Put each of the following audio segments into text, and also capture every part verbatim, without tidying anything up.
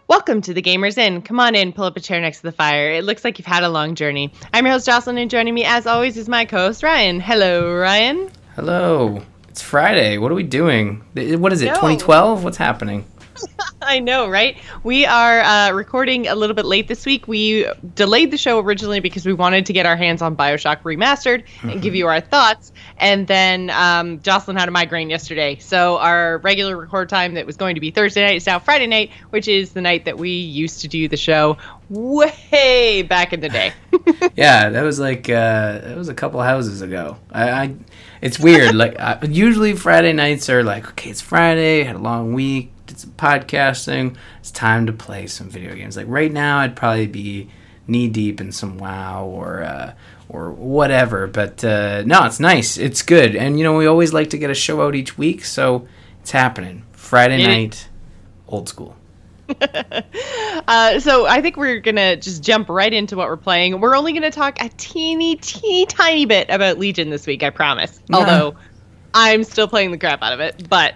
Welcome to the Gamers Inn. Come on in, pull up a chair next to the fire. It looks like you've had a long journey. I'm your host, Jocelyn, and joining me, as always, is my co-host, Ryan. Hello, Ryan. Hello. It's Friday. What are we doing? What is it, No. twenty twelve? What's happening? I know, right? We are uh, recording a little bit late this week. We delayed the show originally because we wanted to get our hands on BioShock Remastered and Mm-hmm. give you our thoughts. And then um, Jocelyn had a migraine yesterday. So our regular record time that was going to be Thursday night is now Friday night, which is the night that we used to do the show way back in the day. Yeah, that was like, uh, that was a couple houses ago. I, I It's weird. like I, Usually Friday nights are like, okay, it's Friday, had a long week, did some podcasting, it's time to play some video games. Like right now, I'd probably be knee deep in some WoW or uh, or whatever. But uh, no, it's nice. It's good. And, you know, we always like to get a show out each week, so it's happening. Friday Yeah. night, old school. uh, so I think we're going to just jump right into what we're playing. We're only going to talk a teeny, teeny, tiny bit about Legion this week, I promise. Yeah. Although I'm still playing the crap out of it, but...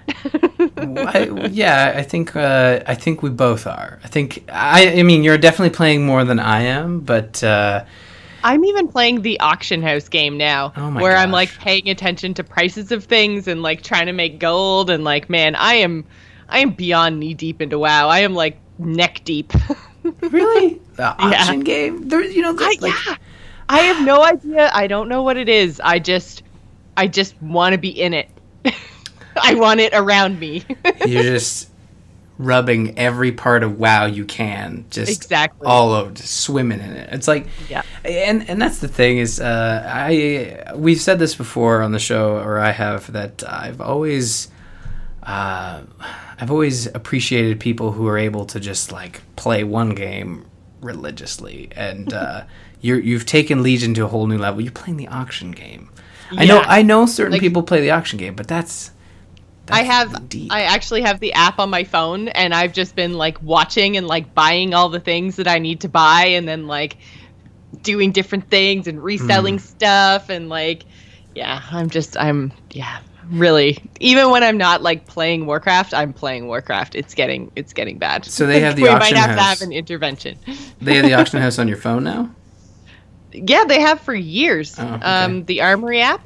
I, yeah, I think uh, I think we both are. I think I, I mean you're definitely playing more than I am, but uh, I'm even playing the auction house game now, Oh my where I'm gosh. like paying attention to prices of things and like trying to make gold and like, man, I am, I am beyond knee deep into WoW. I am like neck deep. really the auction game. There, you know, I, like, yeah, I have no idea. I don't know what it is. I just, I just want to be in it. I want it around me. you're just rubbing every part of WoW you can, just Exactly. all over, just swimming in it. It's like, Yeah. and and that's the thing is, uh, I we've said this before on the show, or I have, that I've always, uh, I've always appreciated people who are able to just like play one game religiously, and uh, you're you've taken Legion to a whole new level. You're playing the auction game. I know, Yeah. I know, certain Like- people play the auction game, but that's. I that's have, deep. I actually have the app on my phone, and I've just been like watching and like buying all the things that I need to buy, and then like doing different things and reselling Mm. stuff, and like, yeah, I'm just, I'm, yeah, really. Even when I'm not like playing Warcraft, I'm playing Warcraft. It's getting, it's getting bad. So they have the we auction might have to house. have an intervention. They have the auction house on your phone now? Yeah, they have for years. Oh, okay. Um, the Armory app.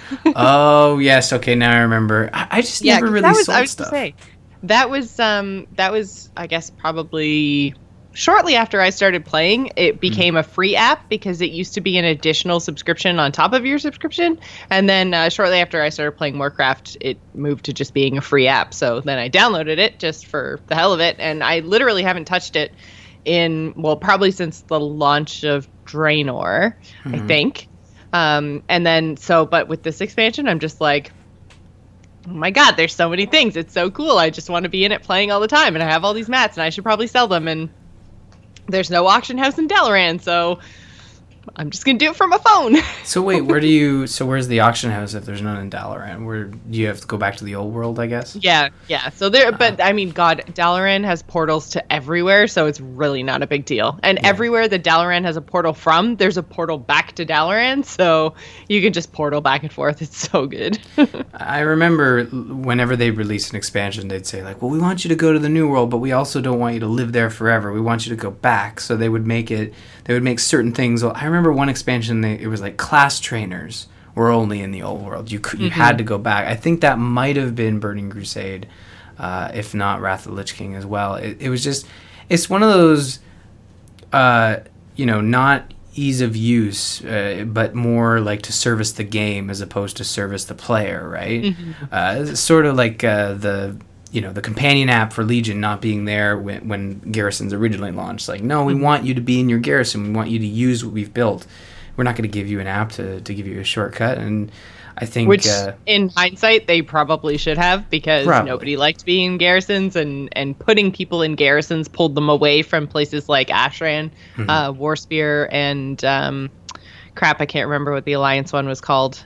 Oh yes, okay, now I remember. I, I just Yeah, never 'cause really that was, sold I was stuff. gonna say, that was um that was I guess probably shortly after I started playing. It became a free app because it used to be an additional subscription on top of your subscription, and then uh, shortly after I started playing Warcraft, it moved to just being a free app. So then I downloaded it just for the hell of it, and I literally haven't touched it in, well, probably since the launch of Draenor, I Mhm. think. Um, and then so, but with this expansion, I'm just like, oh my god, there's so many things. It's so cool. I just want to be in it playing all the time, and I have all these mats, and I should probably sell them. And there's no auction house in Dalaran, so I'm just gonna do it from my phone. So wait, where do you? So where's the auction house if there's none in Dalaran? Where do you have to go back to the old world? I guess. yeah, yeah. So there, but I mean, God, Dalaran has portals to everywhere, so it's really not a big deal. And Yeah. everywhere that Dalaran has a portal from, there's a portal back to Dalaran, so you can just portal back and forth. It's so good. I remember whenever they released an expansion, they'd say like, "Well, we want you to go to the new world, but we also don't want you to live there forever. We want you to go back." So they would make it. They would make certain things. Well, I remember one expansion. They, it was like class trainers were only in the old world. You could, you Mm-hmm. had to go back. I think that might have been Burning Crusade, uh, if not Wrath of the Lich King as well. It, it was just. It's one of those. Uh, you know, not ease of use, uh, but more like to service the game as opposed to service the player, right? Mm-hmm. Uh, it's sort of like uh, the you know the companion app for Legion not being there when, when Garrisons originally launched. Like, no, we want you to be in your Garrison. We want you to use what we've built. We're not going to give you an app to, to give you a shortcut. And I think Which, uh, in hindsight, they probably should have, because Probably. nobody liked being in garrisons, and, and putting people in garrisons pulled them away from places like Ashran, Mhm. uh, Warspear, and um, crap, I can't remember what the Alliance one was called.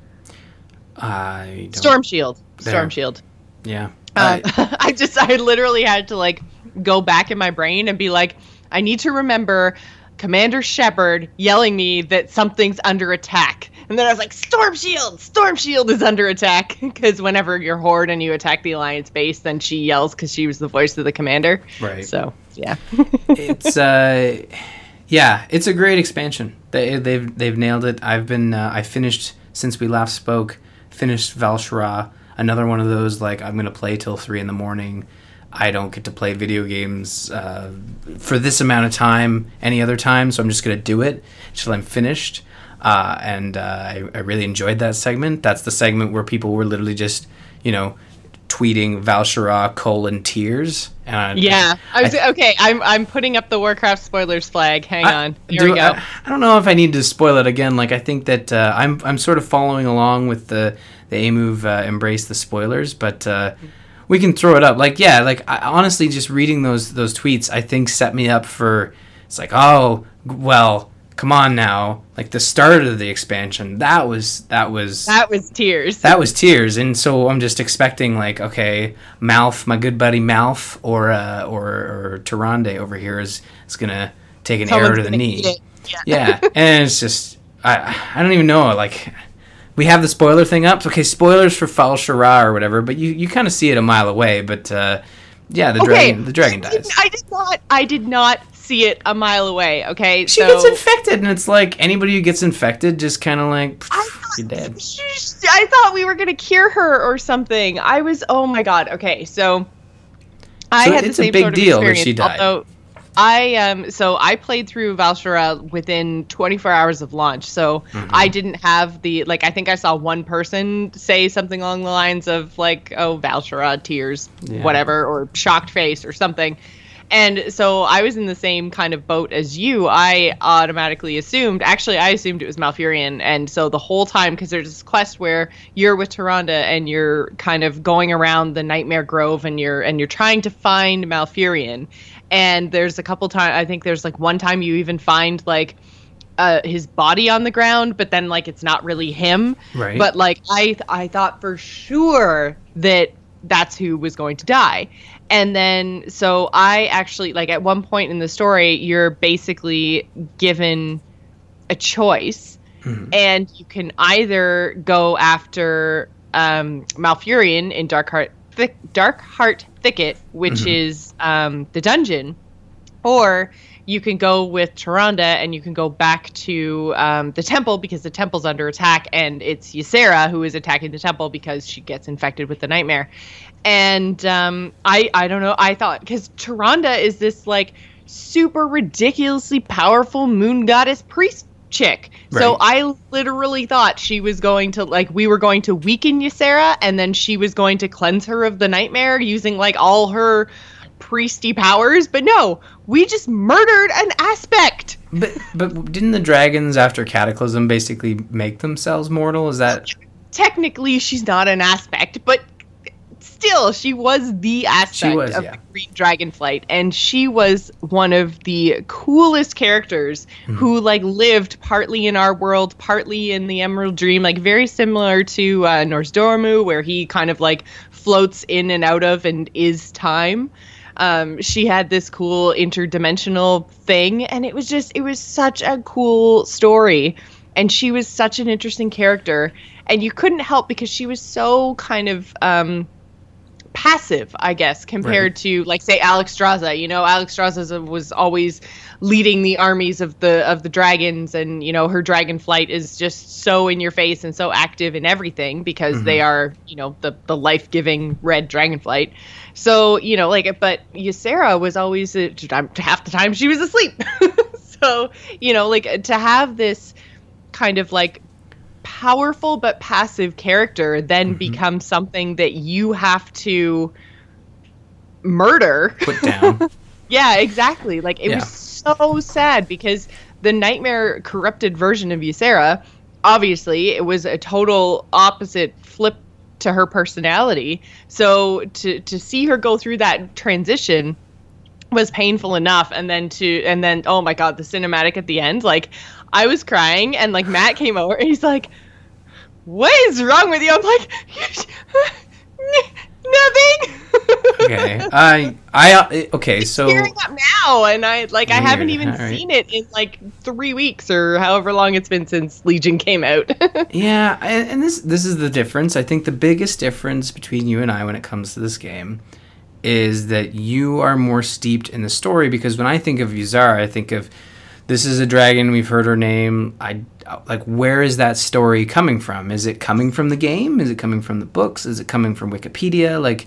I don't, Storm Shield. There. Storm Shield. yeah. Um, I- I just, I literally had to like go back in my brain and be like, I need to remember Commander Shepard yelling me that something's under attack. And then I was like, Storm Shield! Storm Shield is under attack. Because whenever you're Horde and you attack the Alliance base, then she yells because she was the voice of the commander. Right. So, yeah. it's, uh... Yeah, it's a great expansion. They, they've they've nailed it. I've been... Uh, I finished, since we last spoke, finished Val'sharah. Another one of those, like, I'm going to play till three in the morning. I don't get to play video games uh, for this amount of time any other time, so I'm just going to do it until I'm finished. Uh, and uh, I, I really enjoyed that segment. That's the segment where people were literally just, you know, tweeting Val'sharah colon tears. And yeah. I was, I, okay, I'm I'm putting up the Warcraft spoilers flag. Hang I, on. Here do, we go. I, I don't know if I need to spoil it again. Like, I think that uh, I'm I'm sort of following along with the, the A-Move uh, Embrace the Spoilers, but... Uh, we can throw it up. Like, yeah, like, I, honestly, just reading those those tweets, I think, set me up for, it's like, oh, well, come on now. Like, the start of the expansion, that was, that was... That was tears. That was tears. And so I'm just expecting, like, okay, Malf, my good buddy Malf, or uh, or, or Tyrande over here is, is going to take an Someone's arrow to the knee. Yeah. yeah, and it's just, I I don't even know, like... We have the spoiler thing up. Okay, spoilers for Val'sharah or whatever, but you, you kind of see it a mile away. But uh, yeah, the okay. dragon the dragon dies. I did not I did not see it a mile away. Okay, she so, gets infected, and it's like anybody who gets infected just kind of like I thought, you're dead. I thought we were gonna cure her or something. I was oh my god. Okay, so I so had it's the same a big sort of deal that experience, she died. Although, I um so I played through Val'sharah within twenty-four hours of launch, so mm-hmm. I didn't have the like I think I saw one person say something along the lines of like, oh, Val'sharah tears, yeah. whatever, or shocked face or something. And so I was in the same kind of boat as you. I automatically assumed, actually I assumed it was Malfurion, and so the whole time, because there's this quest where you're with Tyrande and you're kind of going around the Nightmare Grove and you're and you're trying to find Malfurion. And there's a couple times, I think there's like one time you even find like uh, his body on the ground, but then like it's not really him. Right. But like I I thought for sure that that's who was going to die. And then so I actually like at one point in the story, you're basically given a choice, mm-hmm. and you can either go after um, Malfurion in Darkheart Thick, Darkheart Thicket, which mm-hmm. is um, the dungeon, or you can go with Tyrande and you can go back to um, the temple because the temple's under attack, and it's Ysera who is attacking the temple because she gets infected with the nightmare. And um, I I don't know, I thought, because Tyrande is this like super ridiculously powerful moon goddess priest chick. Right. So I literally thought she was going to, like, we were going to weaken Ysera, and then she was going to cleanse her of the nightmare using, like, all her priesty powers. But no, we just murdered an aspect. But but didn't the dragons after Cataclysm basically make themselves mortal? Is that... Technically, she's not an aspect, but still, she was the aspect was, of yeah. the Green Dragonflight, and she was one of the coolest characters mm-hmm. who like lived partly in our world, partly in the Emerald Dream, like very similar to uh, Nozdormu, where he kind of like floats in and out of and is time. Um, she had this cool interdimensional thing, and it was just, it was such a cool story, and she was such an interesting character, and you couldn't help because she was so kind of um, passive, I guess, compared right. to, like, say, Alexstrasza. You know, Alexstrasza was always leading the armies of the of the dragons, and, you know, her dragonflight is just so in your face and so active in everything because mm-hmm. they are, you know, the, the life-giving red dragonflight. So, you know, like, but Ysera was always, uh, half the time she was asleep. So, you know, like, to have this kind of, like, powerful but passive character then mm-hmm. become something that you have to murder. Put down. Yeah, exactly. Like, it yeah. was so sad because the nightmare corrupted version of Ysera, obviously, it was a total opposite flip to her personality. So to to see her go through that transition was painful enough, and then to and then oh my god, the cinematic at the end, like, I was crying, and like Matt came over and he's like, what is wrong with you? I'm like, nothing. Okay. I I okay, so tearing up now, and I like Weird. I haven't even All right. seen it in like three weeks or however long it's been since Legion came out. Yeah, and, and this this is the difference. I think the biggest difference between you and I when it comes to this game is that you are more steeped in the story, because when I think of Ysera, I think of this is a dragon, we've heard her name. I like, where is that story coming from? Is it coming from the game? Is it coming from the books? Is it coming from Wikipedia? Like,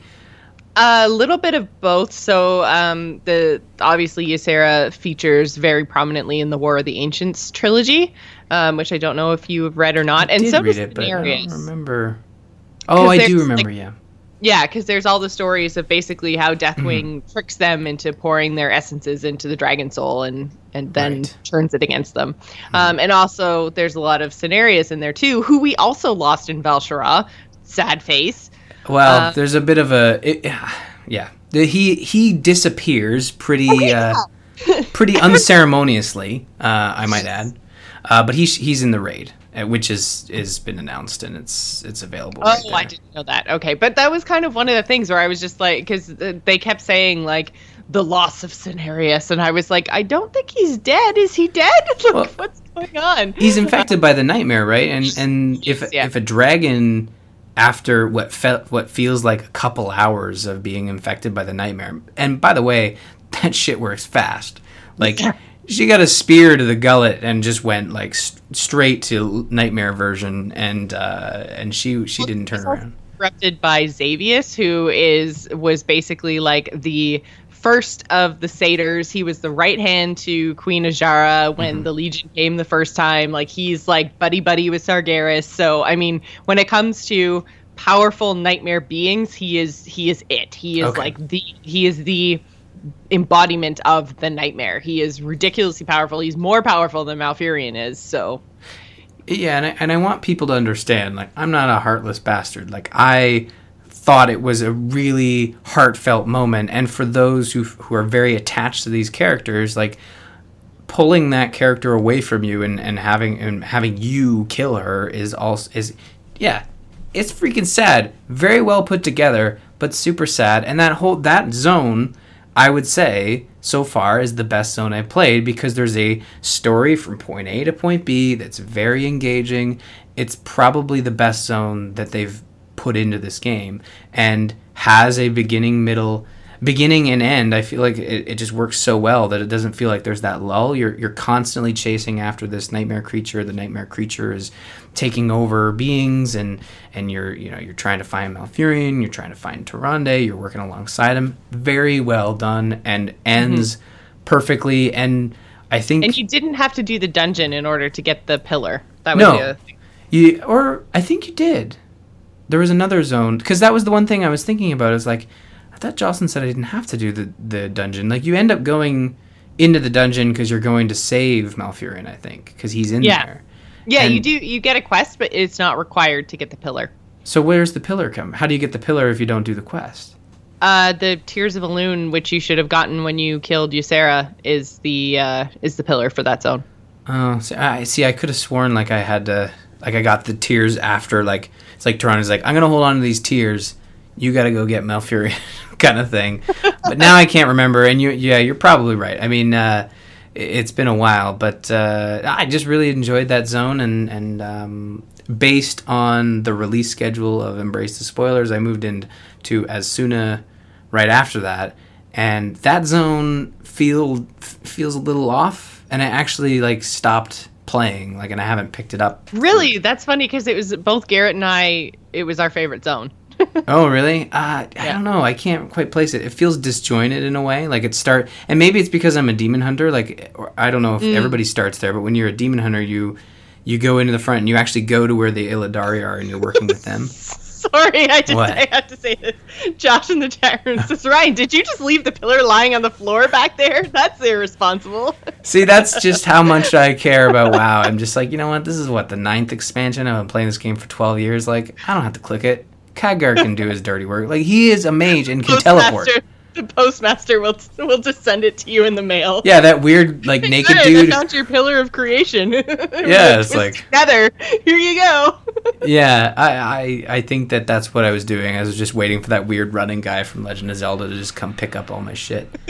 A little bit of both. So, um, the obviously Ysera features very prominently in the War of the Ancients trilogy, um, which I don't know if you have read or not. I and did so read does it, but I Cenarius. don't remember. Oh, I do there's, remember. like, yeah. Yeah, because there's all the stories of basically how Deathwing Mm-hmm. tricks them into pouring their essences into the Dragon Soul and and then Right. turns it against them. Um, and also, there's a lot of Cenarius in there too, who we also lost in Val'Sharah. Sad face. Well, Uh, there's a bit of a it, yeah. The- He he disappears pretty uh, pretty unceremoniously. Uh, I might add, uh, but he's he's in the raid, uh, which is is been announced and it's it's available. Oh, right there. I didn't know that. Okay, but that was kind of one of the things where I was just like, because they kept saying like the loss of Cenarius, and I was like, I don't think he's dead. Is he dead? Like, Well, what's going on? He's infected by the nightmare, right? And and if Yeah. if a dragon, after what fe- what feels like a couple hours of being infected by the nightmare, and by the way, that shit works fast. Like, she got a spear to the gullet and just went like st- straight to nightmare version, and uh, and she she didn't turn around. Corrupted by Xavius, who is was basically like the first of the satyrs. He was the right hand to Queen Azshara when Mm-hmm. the Legion came the first time. Like, he's like buddy buddy with Sargeras. So I mean, when it comes to powerful nightmare beings, he is he is it. He is Okay. like the he is the embodiment of the nightmare. He is ridiculously powerful. He's more powerful than Malfurion is. So Yeah, and I, and I want people to understand, like, I'm not a heartless bastard. Like, I thought it was a really heartfelt moment, and for those who who are very attached to these characters, like, pulling that character away from you and, and having and having you kill her is also is yeah, it's freaking sad. Very well put together, but super sad. And that whole that zone, I would say, so far is the best zone I've played, because there's a story from point A to point B that's very engaging. It's probably the best zone that they've put into this game, and has a beginning, middle, beginning and end. I feel like it, it just works so well that it doesn't feel like there's that lull. You're you're constantly chasing after this nightmare creature. The nightmare creature is taking over beings, and and you're you know you're trying to find Malfurion. You're trying to find Tyrande. You're working alongside him. Very well done, and ends mm-hmm. perfectly. And I think and you didn't have to do the dungeon in order to get the pillar. That was no, the other thing. You or I think you did. There was another zone, because that was the one thing I was thinking about. Is like, I thought Jocelyn said I didn't have to do the, the dungeon. Like, you end up going into the dungeon because you're going to save Malfurion, I think, because he's in Yeah. there. Yeah, And- you do. You get a quest, but it's not required to get the pillar. So where's the pillar come? How do you get the pillar if you don't do the quest? Uh, the Tears of Elune, which you should have gotten when you killed Ysera, is the uh, is the pillar for that zone. Oh, see, I see. I could have sworn like I had to, like I got the tears after. Like, it's like Toronto's like, I'm gonna hold on to these tears. You got to go get Malfurion, kind of thing. But now I can't remember. And you, yeah, you're probably right. I mean, uh, it- it's been a while, but uh, I just really enjoyed that zone. And and um, based on the release schedule of Embrace the Spoilers, I moved into Azsuna right after that, and that zone feel f- feels a little off. And I actually like stopped playing, like, and I haven't picked it up. Really, that's funny because it was both Garrett and I. It was our favorite zone. Oh, really? Uh, I Yeah. don't know. I can't quite place it. It feels disjointed in a way. Like, it start, and maybe it's because I'm a demon hunter. Like, or I don't know if Mm. everybody starts there, but when you're a demon hunter, you you go into the front and you actually go to where the Illidari are and you're working with them. Sorry, I just What? I had to say this. Josh in the chat room says, Ryan, did you just leave the pillar lying on the floor back there? That's irresponsible. See, that's just how much I care about WoW. I'm just like, you know what? This is what, the ninth expansion. I've been playing this game for twelve years. Like, I don't have to click it. Khadgar can do his dirty work. Like, he is a mage and can teleport. Postmaster- The postmaster will will just send it to you in the mail. Yeah, that weird, like, naked Hey, dude. I found your pillar of creation. Yeah, it's like- together. Here you go. Yeah, I, I I think that that's what I was doing. I was just waiting for that weird running guy from Legend of Zelda to just come pick up all my shit.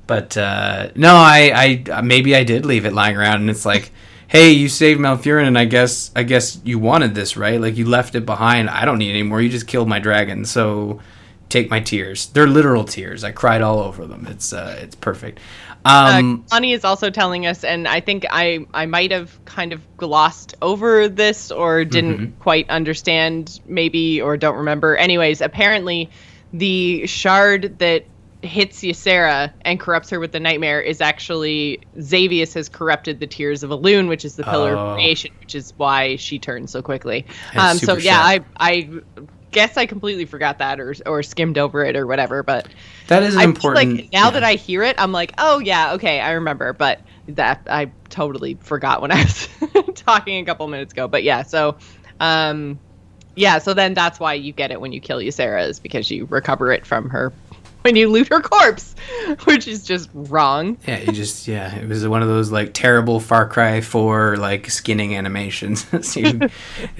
But uh, no, I, I maybe I did leave it lying around, and it's like, hey, you saved Malfurion, and I guess I guess you wanted this, right? Like, you left it behind. I don't need it anymore. You just killed my dragon, so take my tears. They're literal tears. I cried all over them. It's uh, it's perfect. Um, uh, Connie is also telling us, and I think I, I might have kind of glossed over this or didn't mm-hmm. quite understand, maybe, or don't remember. Anyways, apparently the shard that hits Ysera and corrupts her with the nightmare is actually Xavius has corrupted the Tears of Elune, which is the pillar oh. of creation, which is why she turns so quickly. Um, so yeah, I I guess I completely forgot that or or skimmed over it or whatever. But that is an I important. Feel like now yeah. that I hear it, I'm like, oh yeah, okay, I remember. But that I totally forgot when I was talking a couple minutes ago. But yeah, so. Um, yeah, so then that's why you get it when you kill Ysera, is because you recover it from her when you loot her corpse, which is just wrong. Yeah, you just, yeah, it was one of those, like, terrible Far Cry four, like, skinning animations. so, you,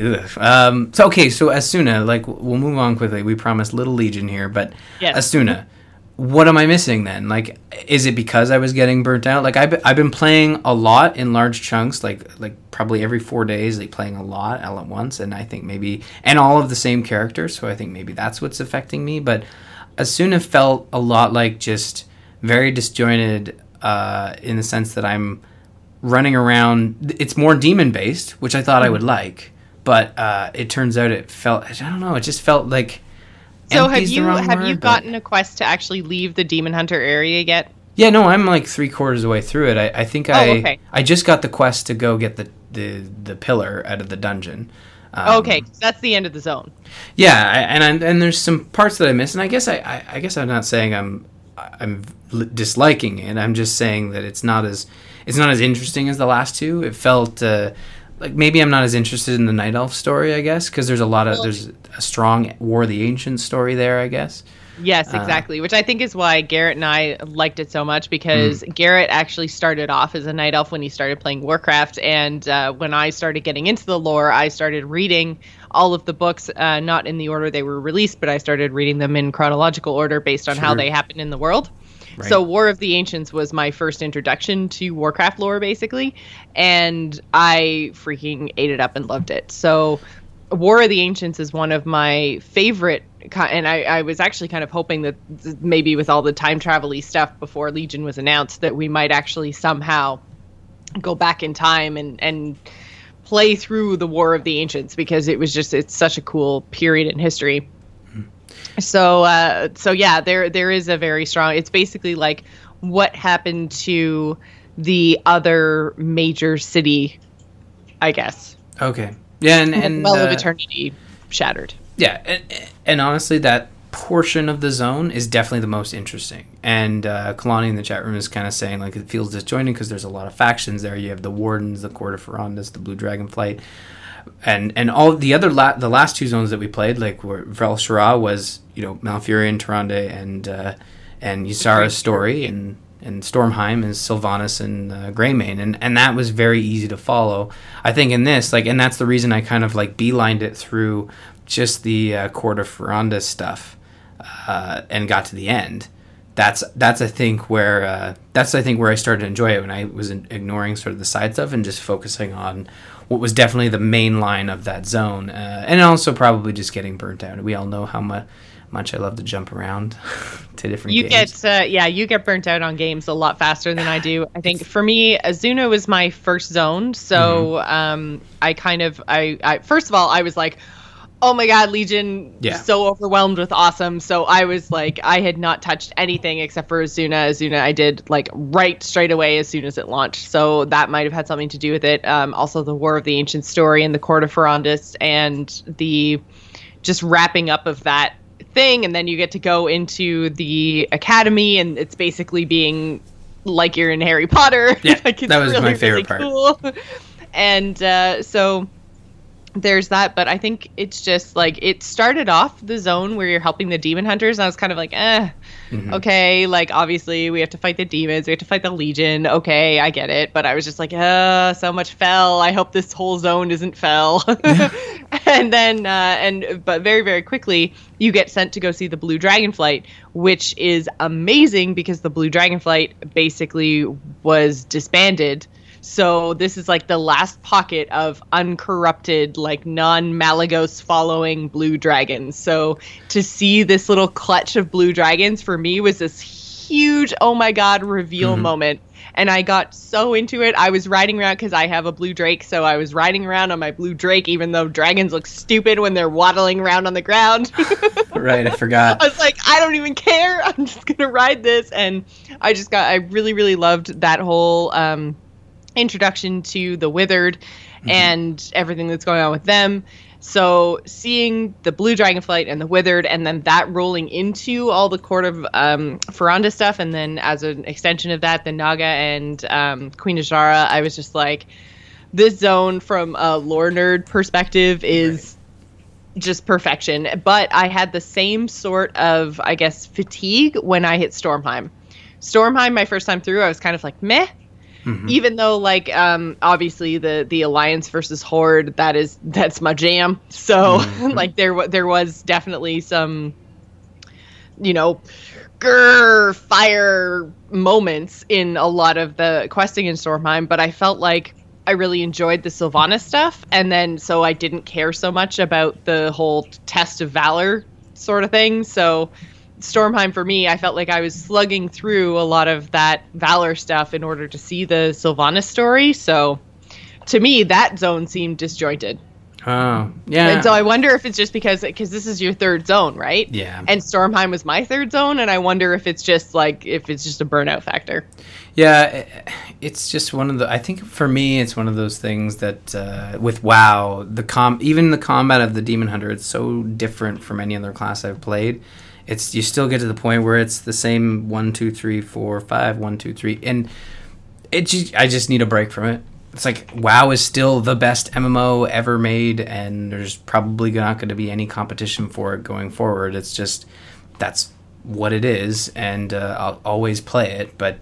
um, so, okay, so Asuna, like, we'll move on quickly. We promised Little Legion here, but yes. Asuna, what am I missing then? Like, is it because I was getting burnt out? Like, I've, I've been playing a lot in large chunks, like, like probably every four days, like, playing a lot all at once, and I think maybe, and all of the same characters, so I think maybe that's what's affecting me, but Asuna felt a lot like just very disjointed uh, in the sense that I'm running around. It's more demon-based, which I thought mm-hmm. I would like, but uh, it turns out it felt, I don't know, it just felt like So have you have word, you gotten a quest to actually leave the Demon Hunter area yet? Yeah, no, I'm like three quarters of the way through it. I, I think I oh, okay. I just got the quest to go get the, the, the pillar out of the dungeon. Um, okay, that's the end of the zone. Yeah, I, and I, and there's some parts that I missed, and I guess I, I, I guess I'm not saying I'm I'm disliking it. I'm just saying that it's not as it's not as interesting as the last two. It felt uh, like maybe I'm not as interested in the Night Elf story, I guess, because there's a lot of there's a strong War of the Ancients story there, I guess. Yes, exactly. Uh, Which I think is why Garrett and I liked it so much, because mm. Garrett actually started off as a Night Elf when he started playing Warcraft, and uh, when I started getting into the lore, I started reading all of the books, uh, not in the order they were released, but I started reading them in chronological order based on sure. how they happened in the world. Right. So War of the Ancients was my first introduction to Warcraft lore, basically, and I freaking ate it up and loved it. So War of the Ancients is one of my favorite, and I, I was actually kind of hoping that maybe with all the time travel-y stuff before Legion was announced that we might actually somehow go back in time and, and play through the War of the Ancients, because it was just, it's such a cool period in history. Mm-hmm. So, uh, so yeah, there there is a very strong, it's basically like what happened to the other major city, I guess. Okay. Yeah, and, and Well uh, of Eternity shattered. Yeah, and, and honestly, that portion of the zone is definitely the most interesting. And uh, Kalani in the chat room is kind of saying, like, it feels disjointed because there's a lot of factions there. You have the Wardens, the Court of Ferondus, the Blue Dragonflight, and and all the other la- the last two zones that we played, like where Vel Shara was, you know, Malfurion, Tyrande, and uh, and Ysara's story, and and Stormheim is Sylvanas and uh, Greymane, and and that was very easy to follow. I think in this, like, and that's the reason I kind of like beelined it through just the uh, Court of Ferondus stuff, uh, and got to the end. That's that's I think where uh, that's I think where I started to enjoy it, when I was in, ignoring sort of the side stuff and just focusing on what was definitely the main line of that zone, uh, and also probably just getting burnt out. We all know how much. much I love to jump around to different you games. get uh, yeah you get burnt out on games a lot faster than I do. I think for me, Asuna was my first zone, so mm-hmm. um I kind of I, I first of all I was like, oh my god, Legion, yeah. so overwhelmed with awesome. So I was like, I had not touched anything except for Asuna. Asuna I did like right straight away as soon as it launched, so that might have had something to do with it. Um also the War of the Ancient story and the Court of Ferondus and the just wrapping up of that thing, and then you get to go into the academy, and it's basically being like you're in Harry Potter. Yeah, like, it's that was really, my favorite really part. Cool. And uh, so there's that, but I think it's just like it started off the zone where you're helping the demon hunters, and I was kind of like, eh, mm-hmm. okay, like obviously we have to fight the demons, we have to fight the Legion, okay, I get it, but I was just like, uh, so much fell, I hope this whole zone isn't fell. and then uh, and but very very quickly you get sent to go see the Blue Dragon Flight, which is amazing because the Blue Dragon Flight basically was disbanded. So this is like the last pocket of uncorrupted, like non-Malagos following blue dragons. So to see this little clutch of blue dragons for me was this huge, oh my god, reveal mm-hmm. moment. And I got so into it. I was riding around because I have a blue drake. So I was riding around on my blue drake, even though dragons look stupid when they're waddling around on the ground. Right, I forgot. I was like, I don't even care. I'm just going to ride this. And I just got, I really, really loved that whole um, introduction to the Withered mm-hmm. and everything that's going on with them. So seeing the Blue Dragonflight and the Withered, and then that rolling into all the Court of um, Feranda stuff, and then as an extension of that, the Naga and um, Queen Azshara, I was just like, this zone from a lore nerd perspective is right. just perfection. But I had the same sort of, I guess, fatigue when I hit Stormheim. Stormheim, my first time through, I was kind of like, meh. Mm-hmm. Even though, like, um, obviously the, the Alliance versus Horde, that is that's my jam. So, mm-hmm. like, there there was definitely some, you know, grrr, fire moments in a lot of the questing in Stormheim. But I felt like I really enjoyed the Sylvanas stuff, and then so I didn't care so much about the whole test of valor sort of thing. So Stormheim, for me, I felt like I was slugging through a lot of that Valor stuff in order to see the Sylvanas story. So, to me, that zone seemed disjointed. Oh, yeah. And so I wonder if it's just because because this is your third zone, right? Yeah. And Stormheim was my third zone, and I wonder if it's just like if it's just a burnout factor. Yeah, it's just one of the. I think for me, it's one of those things that uh, with WoW, the com even the combat of the Demon Hunter, it's so different from any other class I've played. It's you still get to the point where it's the same one, two, three, four, five, one, two, three, and it. Just, I just need a break from it. It's like WoW is still the best M M O ever made, and there's probably not going to be any competition for it going forward. It's just that's what it is, and uh, I'll always play it. But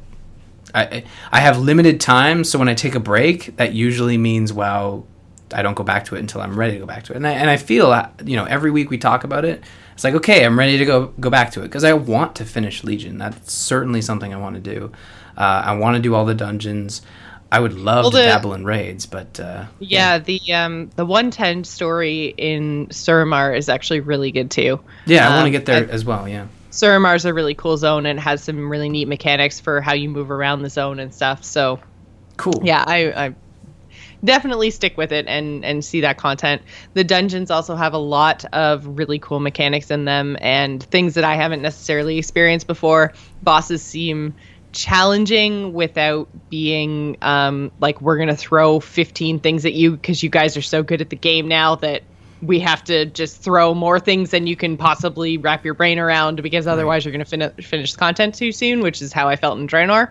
I I have limited time, so when I take a break, that usually means WoW. I don't go back to it until I'm ready to go back to it, and I and I feel you know every week we talk about it. It's like, okay, I'm ready to go go back to it because I want to finish Legion. That's certainly something I want to do. Uh, I want to do all the dungeons. I would love well, the, to dabble in raids, but uh, yeah, yeah, the um, the one ten story in Suramar is actually really good too. Yeah, I um, want to get there as well. Yeah, Suramar's a really cool zone and has some really neat mechanics for how you move around the zone and stuff. So cool. Yeah, I. I definitely stick with it and and see that content. The dungeons also have a lot of really cool mechanics in them and things that I haven't necessarily experienced before. Bosses seem challenging without being um like we're gonna throw fifteen things at you because you guys are so good at the game now that we have to just throw more things than you can possibly wrap your brain around because otherwise you're gonna fin- finish the content too soon, which is how I felt in Draenor.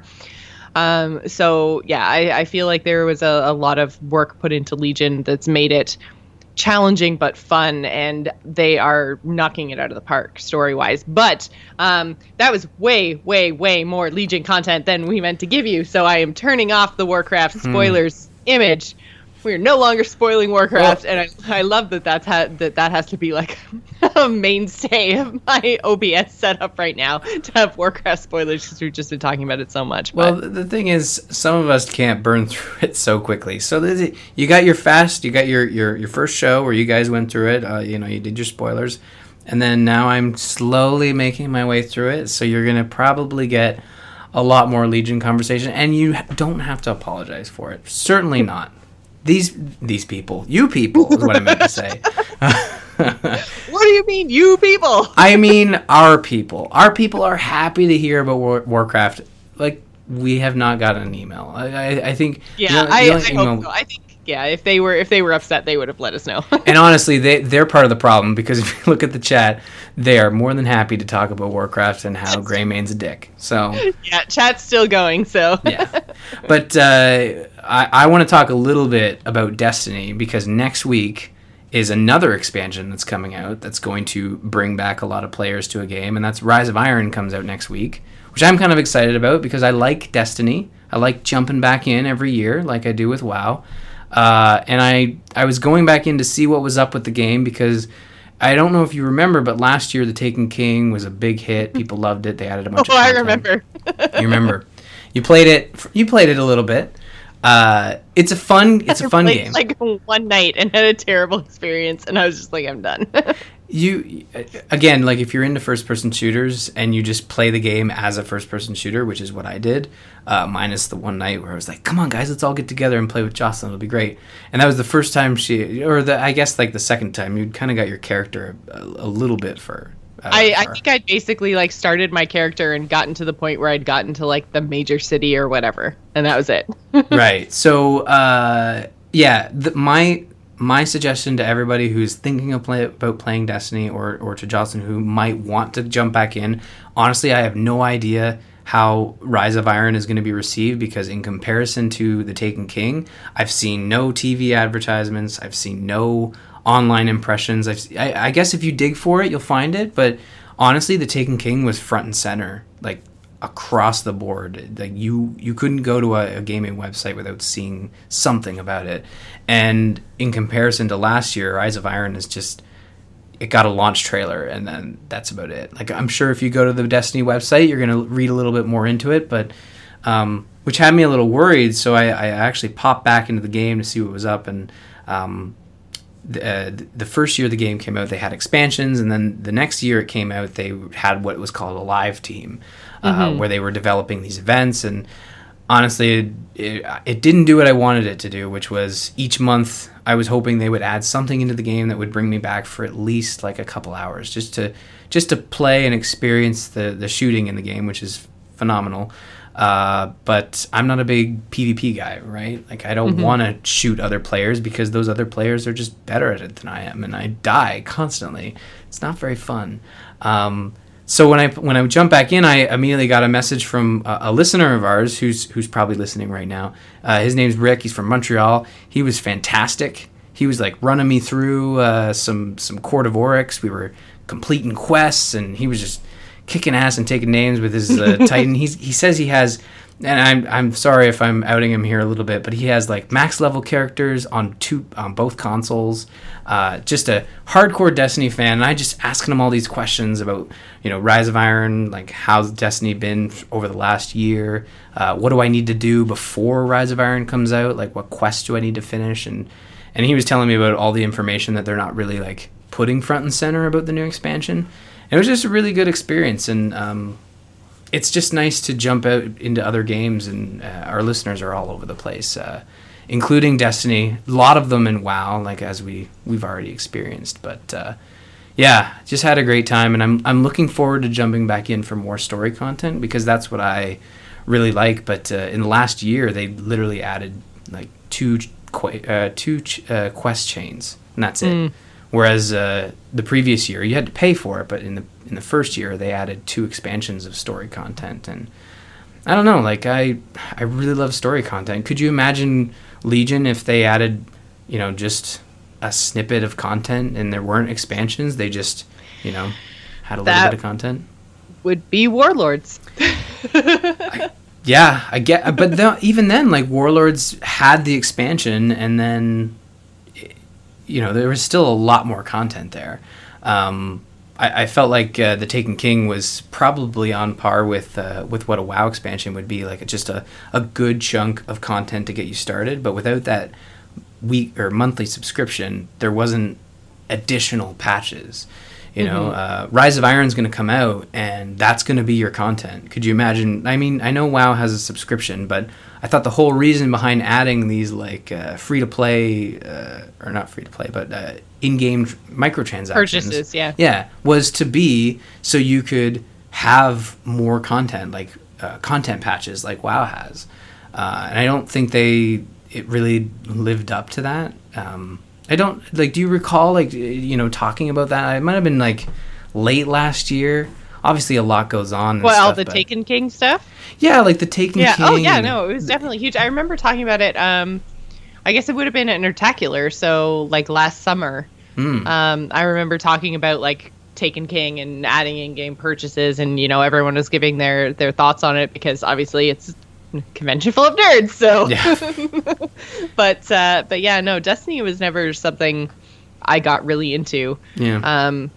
Um, so yeah, I, I feel like there was a, a lot of work put into Legion that's made it challenging but fun, and they are knocking it out of the park story-wise. But um, that was way, way, way more Legion content than we meant to give you. So I am turning off the Warcraft spoilers hmm. image. We are no longer spoiling Warcraft, well, and I, I love that that's ha- that that has to be like a mainstay of my O B S setup right now to have Warcraft spoilers because we've just been talking about it so much. Well, but. The thing is, some of us can't burn through it so quickly. So you got your fast, you got your, your, your first show where you guys went through it. Uh, you know, you did your spoilers, and then now I'm slowly making my way through it. So you're gonna probably get a lot more Legion conversation, and you don't have to apologize for it. Certainly not. These these people, you people, is what I meant to say. What do you mean, you people? I mean, our people. Our people are happy to hear about War- Warcraft. Like, we have not gotten an email. I, I, I think. Yeah, you know, I, I email, hope so. I think. Yeah, if they were if they were upset, they would have let us know. And honestly, they they're part of the problem because if you look at the chat, they are more than happy to talk about Warcraft and how Greymane's a dick. So yeah, chat's still going. So yeah, but uh, I I want to talk a little bit about Destiny because next week is another expansion that's coming out that's going to bring back a lot of players to a game, and that's Rise of Iron comes out next week, which I'm kind of excited about because I like Destiny. I like jumping back in every year like I do with WoW. uh, and I I was going back in to see what was up with the game because I don't know if you remember, but last year The Taken King was a big hit. People loved it. They added a bunch oh, of content. I remember. You remember? You played it. You played it a little bit. Uh, it's a fun. It's a fun I game. Like one night and had a terrible experience, and I was just like, I'm done. You again, like if you're into first-person shooters and you just play the game as a first-person shooter, which is what I did, uh, minus the one night where I was like, "Come on, guys, let's all get together and play with Jocelyn. It'll be great." And that was the first time she, or the I guess like the second time, you kind of got your character a, a little bit for. Uh, I, I think I'd basically like started my character and gotten to the point where I'd gotten to like the major city or whatever, and that was it. Right. So, uh, yeah, the, my. My suggestion to everybody who's thinking of play, about playing Destiny or, or to Jocelyn who might want to jump back in, honestly, I have no idea how Rise of Iron is going to be received because in comparison to The Taken King, I've seen no T V advertisements. I've seen no online impressions. I've, I, I guess if you dig for it, you'll find it. But honestly, The Taken King was front and center, like across the board. Like you, you couldn't go to a, a gaming website without seeing something about it. And in comparison to last year, Rise of Iron is just, it got a launch trailer and then that's about it. Like I'm sure if you go to the Destiny website, you're going to read a little bit more into it, but um, which had me a little worried. So I, I actually popped back into the game to see what was up. And um, the, uh, the first year the game came out, they had expansions. And then the next year it came out, they had what was called a live team, uh, mm-hmm. where they were developing these events. And honestly, it, it, it didn't do what I wanted it to do, which was each month I was hoping they would add something into the game that would bring me back for at least like a couple hours just to just to play and experience the, the shooting in the game, which is phenomenal. Uh, but I'm not a big PvP guy, right? Like I don't mm-hmm. want to shoot other players because those other players are just better at it than I am, and I die constantly. It's not very fun. Um, So when I when I jump back in, I immediately got a message from a, a listener of ours who's who's probably listening right now. Uh, his name's Rick. He's from Montreal. He was fantastic. He was like running me through uh, some some Court of Oryx. We were completing quests, and he was just kicking ass and taking names with his uh, Titan. He's he says he has, and I'm I'm sorry if I'm outing him here a little bit, but he has like max level characters on two on both consoles. Uh, just a hardcore Destiny fan, and I just asking him all these questions about, you know, Rise of Iron, like how's Destiny been over the last year? Uh, what do I need to do before Rise of Iron comes out? Like what quests do I need to finish? And and he was telling me about all the information that they're not really like putting front and center about the new expansion. And it was just a really good experience, and um, it's just nice to jump out into other games, and uh, our listeners are all over the place. Uh, including Destiny, a lot of them in WoW, like as we we've already experienced. But uh, yeah, just had a great time, and I'm I'm looking forward to jumping back in for more story content because that's what I really like. But uh, in the last year, they literally added like two qu- uh, two ch- uh, quest chains, and that's it. Mm. Whereas uh, the previous year, you had to pay for it, but in the in the first year, they added two expansions of story content, and I don't know, like I I really love story content. Could you imagine Legion if they added, you know, just a snippet of content and there weren't expansions? They just, you know, had a that little bit of content. Would be Warlords. I, yeah, I get, but the, even then, like Warlords had the expansion, and then, you know, there was still a lot more content there. Um, I, I felt like uh, The Taken King was probably on par with uh, with what a WoW expansion would be, like just a, a good chunk of content to get you started. But without that week or monthly subscription, there wasn't additional patches. You know, mm-hmm. uh, Rise of Iron is going to come out, and that's going to be your content. Could you imagine? I mean, I know WoW has a subscription, but I thought the whole reason behind adding these like uh, free to play, uh, or not free to play, but uh, in-game microtransactions, purchases, yeah, yeah, was to be so you could have more content, like uh, content patches, like WoW has. Uh, and I don't think they it really lived up to that. Um, I don't like. Do you recall like you know talking about that? It might have been like late last year. Obviously, a lot goes on. Well, stuff, the but... Taken King stuff. Yeah, like the Taken yeah. King. Oh, yeah. No, it was definitely huge. I remember talking about it. Um, I guess it would have been at Nertacular, so like last summer. Mm. Um, I remember talking about like Taken King and adding in-game purchases, and you know everyone was giving their their thoughts on it because obviously it's convention full of nerds. So, Yeah. but uh, but yeah, no, Destiny was never something I got really into. Yeah. Um,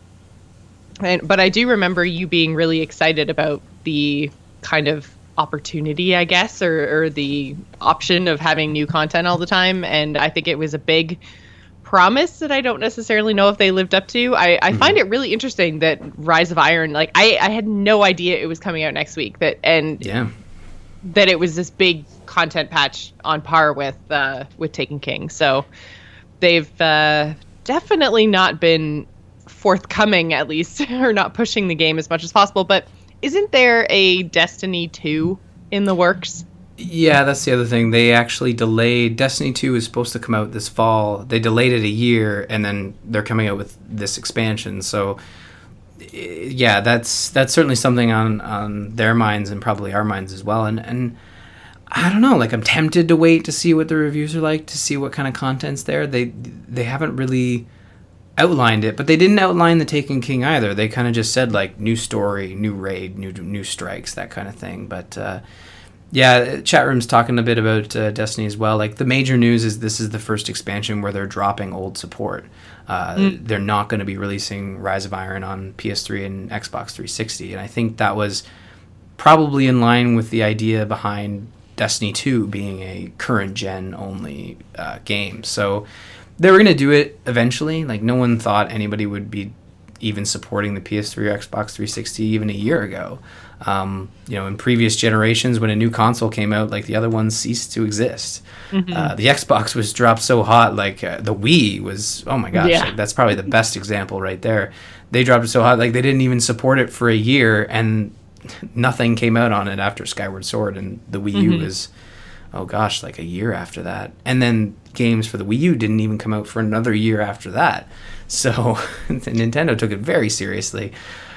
and but I do remember you being really excited about the kind of opportunity, I guess, or, or the option of having new content all the time. And I think it was a big promise that I don't necessarily know if they lived up to. I, I mm-hmm. find it really interesting that Rise of Iron, like I, I had no idea it was coming out next week, that and yeah. that it was this big content patch on par with uh, with Taken King. So they've uh, definitely not been forthcoming, at least, or not pushing the game as much as possible. But isn't there a Destiny two in the works? Yeah, that's the other thing. They actually delayed. Destiny two is supposed to come out this fall. They delayed it a year, and then they're coming out with this expansion. So, yeah, that's that's certainly something on, on their minds and probably our minds as well. And and I don't know. Like, I'm tempted to wait to see what the reviews are like, to see what kind of content's there. They they haven't really outlined it, but they didn't outline the Taken King either. They kind of just said like new story, new raid, new new strikes, that kind of thing. But uh, yeah, chat room's talking a bit about uh, Destiny as well. Like the major news is this is the first expansion where they're dropping old support. Uh, mm. They're not going to be releasing Rise of Iron on P S three and Xbox three sixty, and I think that was probably in line with the idea behind Destiny two being a current gen only uh, game. So they were going to do it eventually. Like no one thought anybody would be even supporting the P S three or Xbox three sixty even a year ago. Um, you know, in previous generations, when a new console came out, like the other ones ceased to exist. Mm-hmm. Uh, the Xbox was dropped so hot, like uh, the Wii was, oh my gosh, yeah. like, that's probably the best example right there. They dropped it so hot, like they didn't even support it for a year, and nothing came out on it after Skyward Sword, and the Wii U mm-hmm. was, oh gosh, like a year after that. And then games for the Wii U didn't even come out for another year after that. So Nintendo took it very seriously.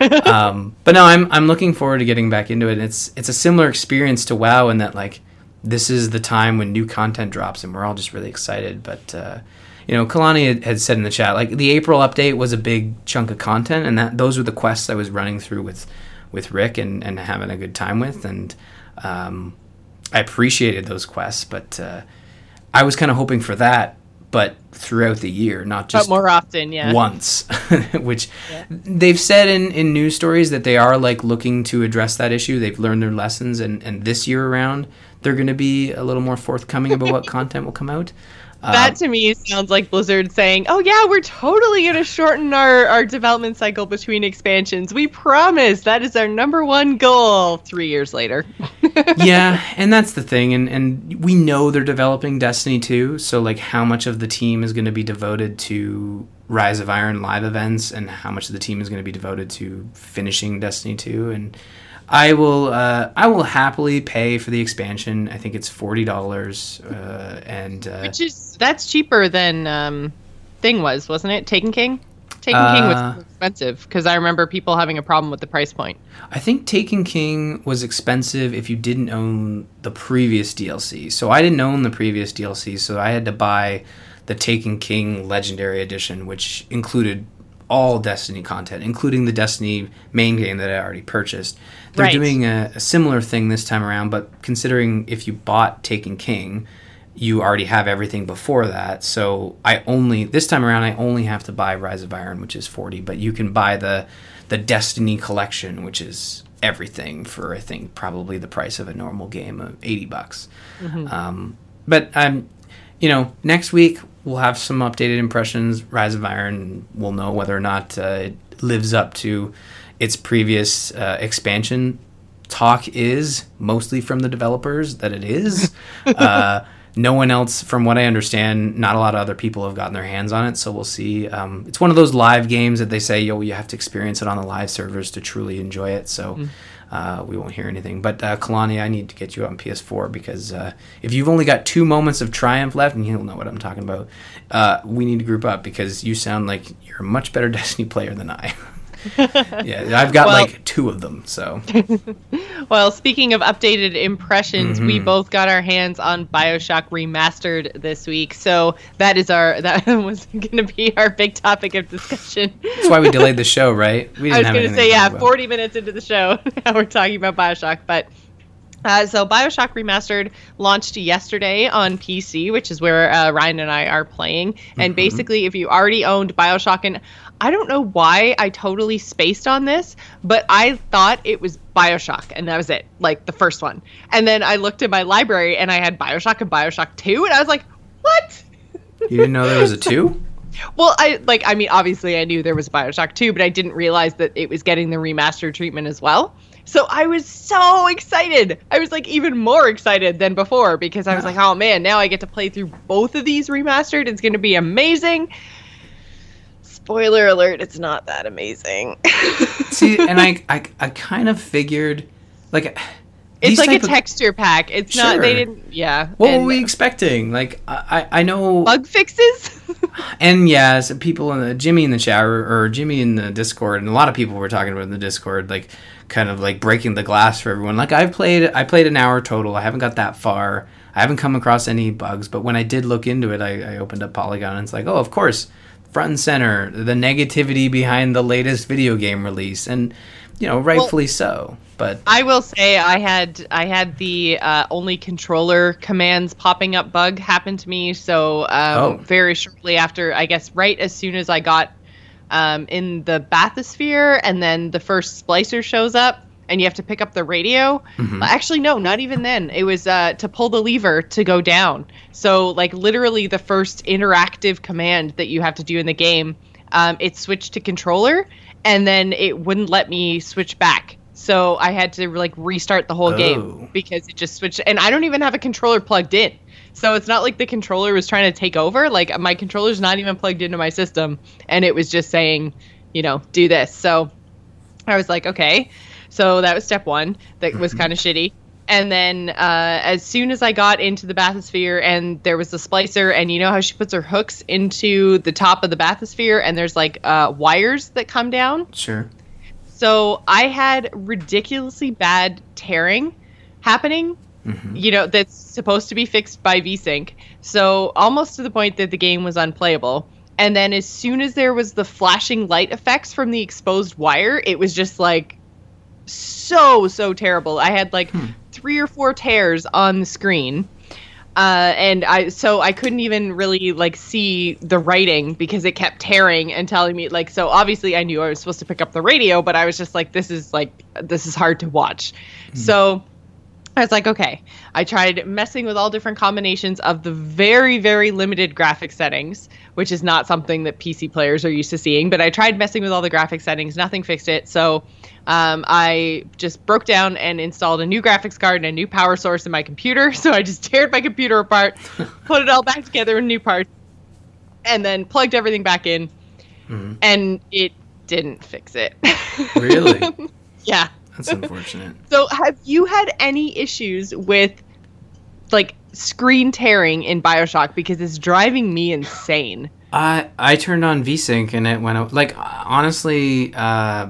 um, but no, I'm I'm looking forward to getting back into it. And it's it's a similar experience to WoW in that like this is the time when new content drops and we're all just really excited. But uh, you know, Kalani had, had said in the chat like the April update was a big chunk of content, and that those were the quests I was running through with with Rick and, and having a good time with, and um, I appreciated those quests, but uh, I was kind of hoping for that. But throughout the year, not just but more often, yeah. once, which yeah. they've said in, in news stories that they are like looking to address that issue. They've learned their lessons, and, and this year around, they're going to be a little more forthcoming about what content will come out. That to me sounds like Blizzard saying, oh yeah, we're totally going to shorten our, our development cycle between expansions. We promise. That is our number one goal three years later. Yeah, and that's the thing. And, and we know they're developing Destiny two, so like how much of the team is going to be devoted to Rise of Iron live events and how much of the team is going to be devoted to finishing Destiny two. And I will uh, I will happily pay for the expansion. I think it's forty dollars. Uh, and uh, Which is, that's cheaper than um, Thing was, wasn't it? Taken King? Taken uh, King was expensive because I remember people having a problem with the price point. I think Taken King was expensive if you didn't own the previous D L C. So I didn't own the previous D L C, so I had to buy the Taken King Legendary Edition, which included all Destiny content, including the Destiny main game that I already purchased. They're right. doing a, a similar thing this time around, but considering if you bought Taken King, you already have everything before that. So I only this time around I only have to buy Rise of Iron, which is forty, but you can buy the the Destiny collection, which is everything for I think probably the price of a normal game of eighty bucks. Mm-hmm. Um, but I'm, you know, next week we'll have some updated impressions. Rise of Iron, we'll know whether or not uh, it lives up to its previous uh, expansion. Talk is mostly from the developers that it is. uh, no one else, from what I understand, not a lot of other people have gotten their hands on it, so we'll see. Um, it's one of those live games that they say, yo, you have to experience it on the live servers to truly enjoy it, so mm. uh, we won't hear anything. But uh, Kalani, I need to get you on P S four because uh, if you've only got two moments of triumph left, and you'll know what I'm talking about, uh, we need to group up because you sound like you're a much better Destiny player than I. Yeah, I've got well, like two of them, so. Well, speaking of updated impressions, mm-hmm. we both got our hands on BioShock Remastered this week, so that is our that was going to be our big topic of discussion. That's why we delayed the show, right? We didn't I was going to say, yeah, forty minutes into the show, now we're talking about BioShock, but Uh, so Bioshock Remastered launched yesterday on P C, which is where uh, Ryan and I are playing. And mm-hmm. basically, if you already owned Bioshock, and I don't know why I totally spaced on this, but I thought it was Bioshock, and that was it, like the first one. And then I looked at my library, and I had Bioshock and Bioshock two, and I was like, what? You didn't know there was a two? Well, I like. I mean, obviously, I knew there was Bioshock two, but I didn't realize that it was getting the remastered treatment as well. So I was so excited. I was like even more excited than before because I was like, oh man, now I get to play through both of these remastered. It's going to be amazing. Spoiler alert, it's not that amazing. See, and I, I, I kind of figured, like... It's like a texture of, pack. It's sure. not, they didn't, yeah. What and, were we expecting? Like, I, I know... Bug fixes? And yeah, so people in the, Jimmy in the chat, or, or Jimmy in the Discord, and a lot of people were talking about in the Discord, like, kind of like breaking the glass for everyone. Like, I've played, I played an hour total. I haven't got that far. I haven't come across any bugs, but when I did look into it, I, I opened up Polygon, and it's like, oh, of course, front and center, the negativity behind the latest video game release, and, you know, rightfully well, so. But I will say I had I had the uh, only controller commands popping up bug happen to me. So um, oh. very shortly after, I guess, right as soon as I got um, in the bathysphere, and then the first splicer shows up, and you have to pick up the radio. Mm-hmm. Actually, no, not even then. It was uh, to pull the lever to go down. So like literally the first interactive command that you have to do in the game, um, it switched to controller, and then it wouldn't let me switch back. So I had to like restart the whole oh. game because it just switched. And I don't even have a controller plugged in. So it's not like the controller was trying to take over. Like my controller's not even plugged into my system. And it was just saying, you know, do this. So I was like, okay. So that was step one. That was kind of shitty. And then uh, as soon as I got into the bathysphere and there was the splicer, and you know how she puts her hooks into the top of the bathysphere and there's like uh, wires that come down? Sure. So I had ridiculously bad tearing happening, mm-hmm. you know, that's supposed to be fixed by VSync. So almost to the point that the game was unplayable. And then as soon as there was the flashing light effects from the exposed wire, it was just like so, so terrible. I had like hmm. three or four tears on the screen. Uh, and I, so I couldn't even really like see the writing because it kept tearing and telling me like, so obviously I knew I was supposed to pick up the radio, but I was just like, this is like, this is hard to watch. Mm. So I was like, okay, I tried messing with all different combinations of the very, very limited graphic settings, which is not something that P C players are used to seeing, but I tried messing with all the graphic settings, nothing fixed it. So Um, I just broke down and installed a new graphics card and a new power source in my computer. So I just teared my computer apart, put it all back together in new parts, and then plugged everything back in. Mm-hmm. And it didn't fix it. Really? Yeah. That's unfortunate. So have you had any issues with like screen tearing in BioShock? Because it's driving me insane. I I turned on VSync and it went out. Like, honestly, uh,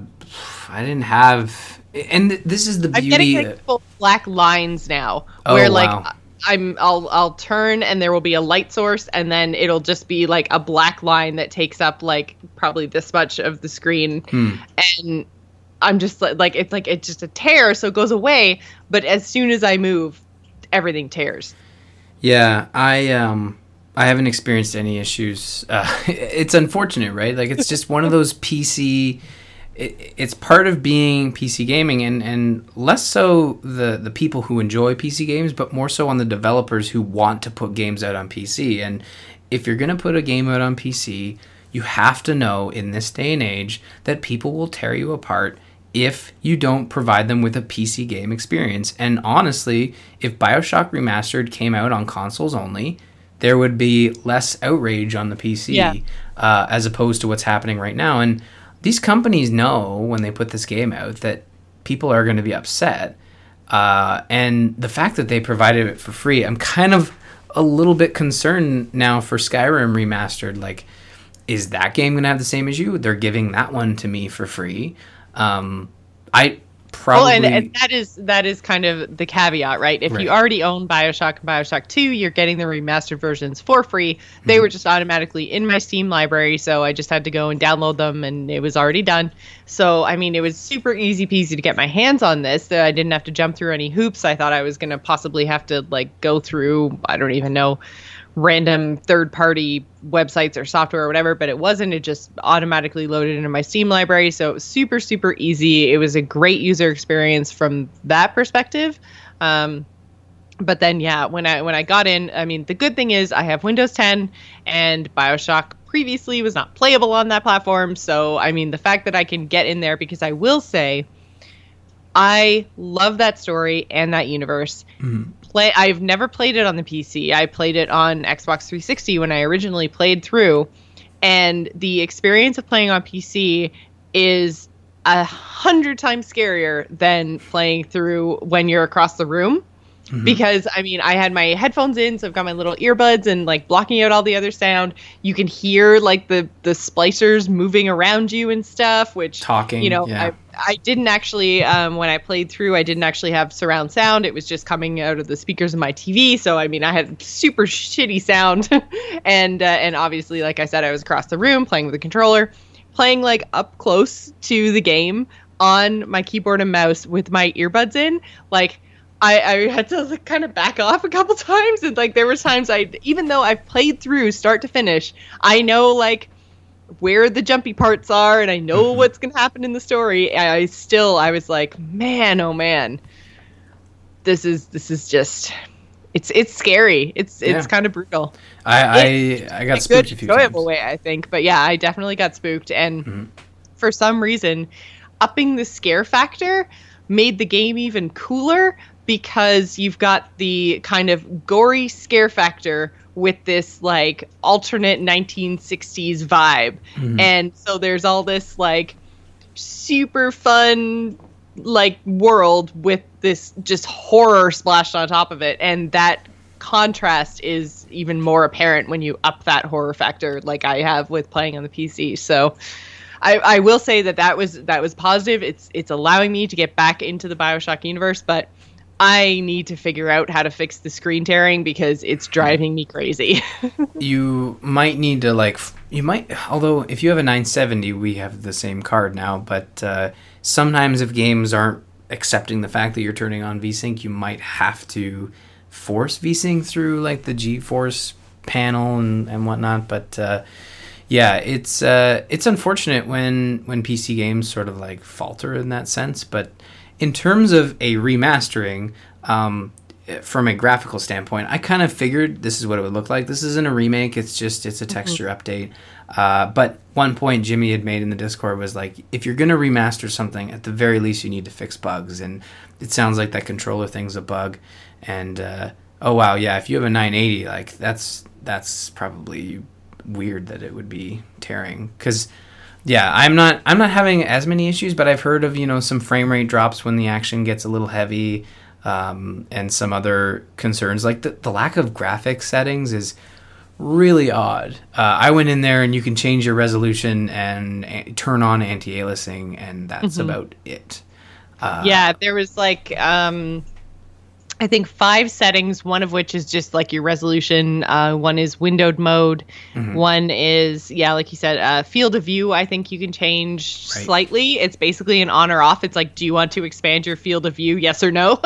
I didn't have, and this is the beauty. I'm getting like full black lines now, oh, where like wow. I'm, I'll, I'll turn and there will be a light source, and then it'll just be like a black line that takes up like probably this much of the screen, hmm. and I'm just like, like it's like it's just a tear, so it goes away. But as soon as I move, everything tears. Yeah, I um. I haven't experienced any issues. Uh, it's unfortunate, right? Like, it's just one of those P C. It, it's part of being P C gaming, and, and less so the, the people who enjoy P C games, but more so on the developers who want to put games out on P C. And if you're going to put a game out on P C, you have to know in this day and age that people will tear you apart if you don't provide them with a P C game experience. And honestly, if BioShock Remastered came out on consoles only, there would be less outrage on the P C yeah. uh, as opposed to what's happening right now. And these companies know when they put this game out that people are going to be upset. Uh, and the fact that they provided it for free, I'm kind of a little bit concerned now for Skyrim Remastered. Like, is that game going to have the same issue? They're giving that one to me for free. Um, I probably. Well, and, and that is that is kind of the caveat, right? If Right. you already own BioShock and BioShock two, you're getting the remastered versions for free. They mm-hmm. were just automatically in my Steam library, so I just had to go and download them, and it was already done. So, I mean, it was super easy peasy to get my hands on this. So I didn't have to jump through any hoops. I thought I was going to possibly have to, like, go through, I don't even know, random third-party websites or software or whatever, but it wasn't. It just automatically loaded into my Steam library, so it was super, super easy. It was a great user experience from that perspective. Um, but then, yeah, when I when I got in, I mean, the good thing is I have Windows ten, and BioShock previously was not playable on that platform, so, I mean, the fact that I can get in there, because I will say, I love that story and that universe. Mm-hmm. Play. I've never played it on the P C. I played it on Xbox three sixty when I originally played through, and the experience of playing on P C is a hundred times scarier than playing through when you're across the room. Mm-hmm. Because, I mean, I had my headphones in, so I've got my little earbuds and, like, blocking out all the other sound. You can hear, like, the, the splicers moving around you and stuff, which, Talking, you know, yeah. I, I didn't actually, um, when I played through, I didn't actually have surround sound. It was just coming out of the speakers of my T V. So, I mean, I had super shitty sound. and, uh, and obviously, like I said, I was across the room playing with a controller, playing, like, up close to the game on my keyboard and mouse with my earbuds in, like, I, I had to like, kind of back off a couple times. And like there were times I, even though I've played through start to finish, I know like where the jumpy parts are and I know mm-hmm. what's going to happen in the story. I, I still, I was like, man, oh man, this is, this is just, it's, it's scary. It's, it's yeah. kind of brutal. I, I, I got spooked a few times. Enjoyable way, I think. But yeah, I definitely got spooked. And mm-hmm. for some reason, upping the scare factor made the game even cooler, because you've got the kind of gory scare factor with this like alternate nineteen sixties vibe. Mm-hmm. And so there's all this like super fun like world with this just horror splashed on top of it. And that contrast is even more apparent when you up that horror factor like I have with playing on the P C. So I, I will say that that was that was positive. It's it's allowing me to get back into the BioShock universe, but I need to figure out how to fix the screen tearing because it's driving me crazy. You might need to like, you might, although if you have a nine seventy, we have the same card now, but uh, sometimes if games aren't accepting the fact that you're turning on VSync, you might have to force VSync through like the GeForce panel and, and whatnot. But uh, yeah, it's uh, it's unfortunate when, when P C games sort of like falter in that sense, but in terms of a remastering, um, from a graphical standpoint, I kind of figured this is what it would look like. This isn't a remake. It's just, it's a texture mm-hmm. update. Uh, but one point Jimmy had made in the Discord was like, if you're going to remaster something, at the very least you need to fix bugs. And it sounds like that controller thing's a bug. And, uh, oh wow, yeah, if you have a nine eighty, like that's, that's probably weird that it would be tearing. Because yeah, I'm not I'm not having as many issues, but I've heard of, you know, some frame rate drops when the action gets a little heavy, um, and some other concerns. Like the, the lack of graphics settings is really odd. Uh, I went in there and you can change your resolution and a- turn on anti-aliasing, and that's mm-hmm. about it. Uh, yeah, there was like... Um... I think five settings, one of which is just like your resolution. Uh, one is windowed mode. Mm-hmm. One is, yeah, like you said, uh, field of view. I think you can change right. slightly. It's basically an on or off. It's like, do you want to expand your field of view? Yes or no?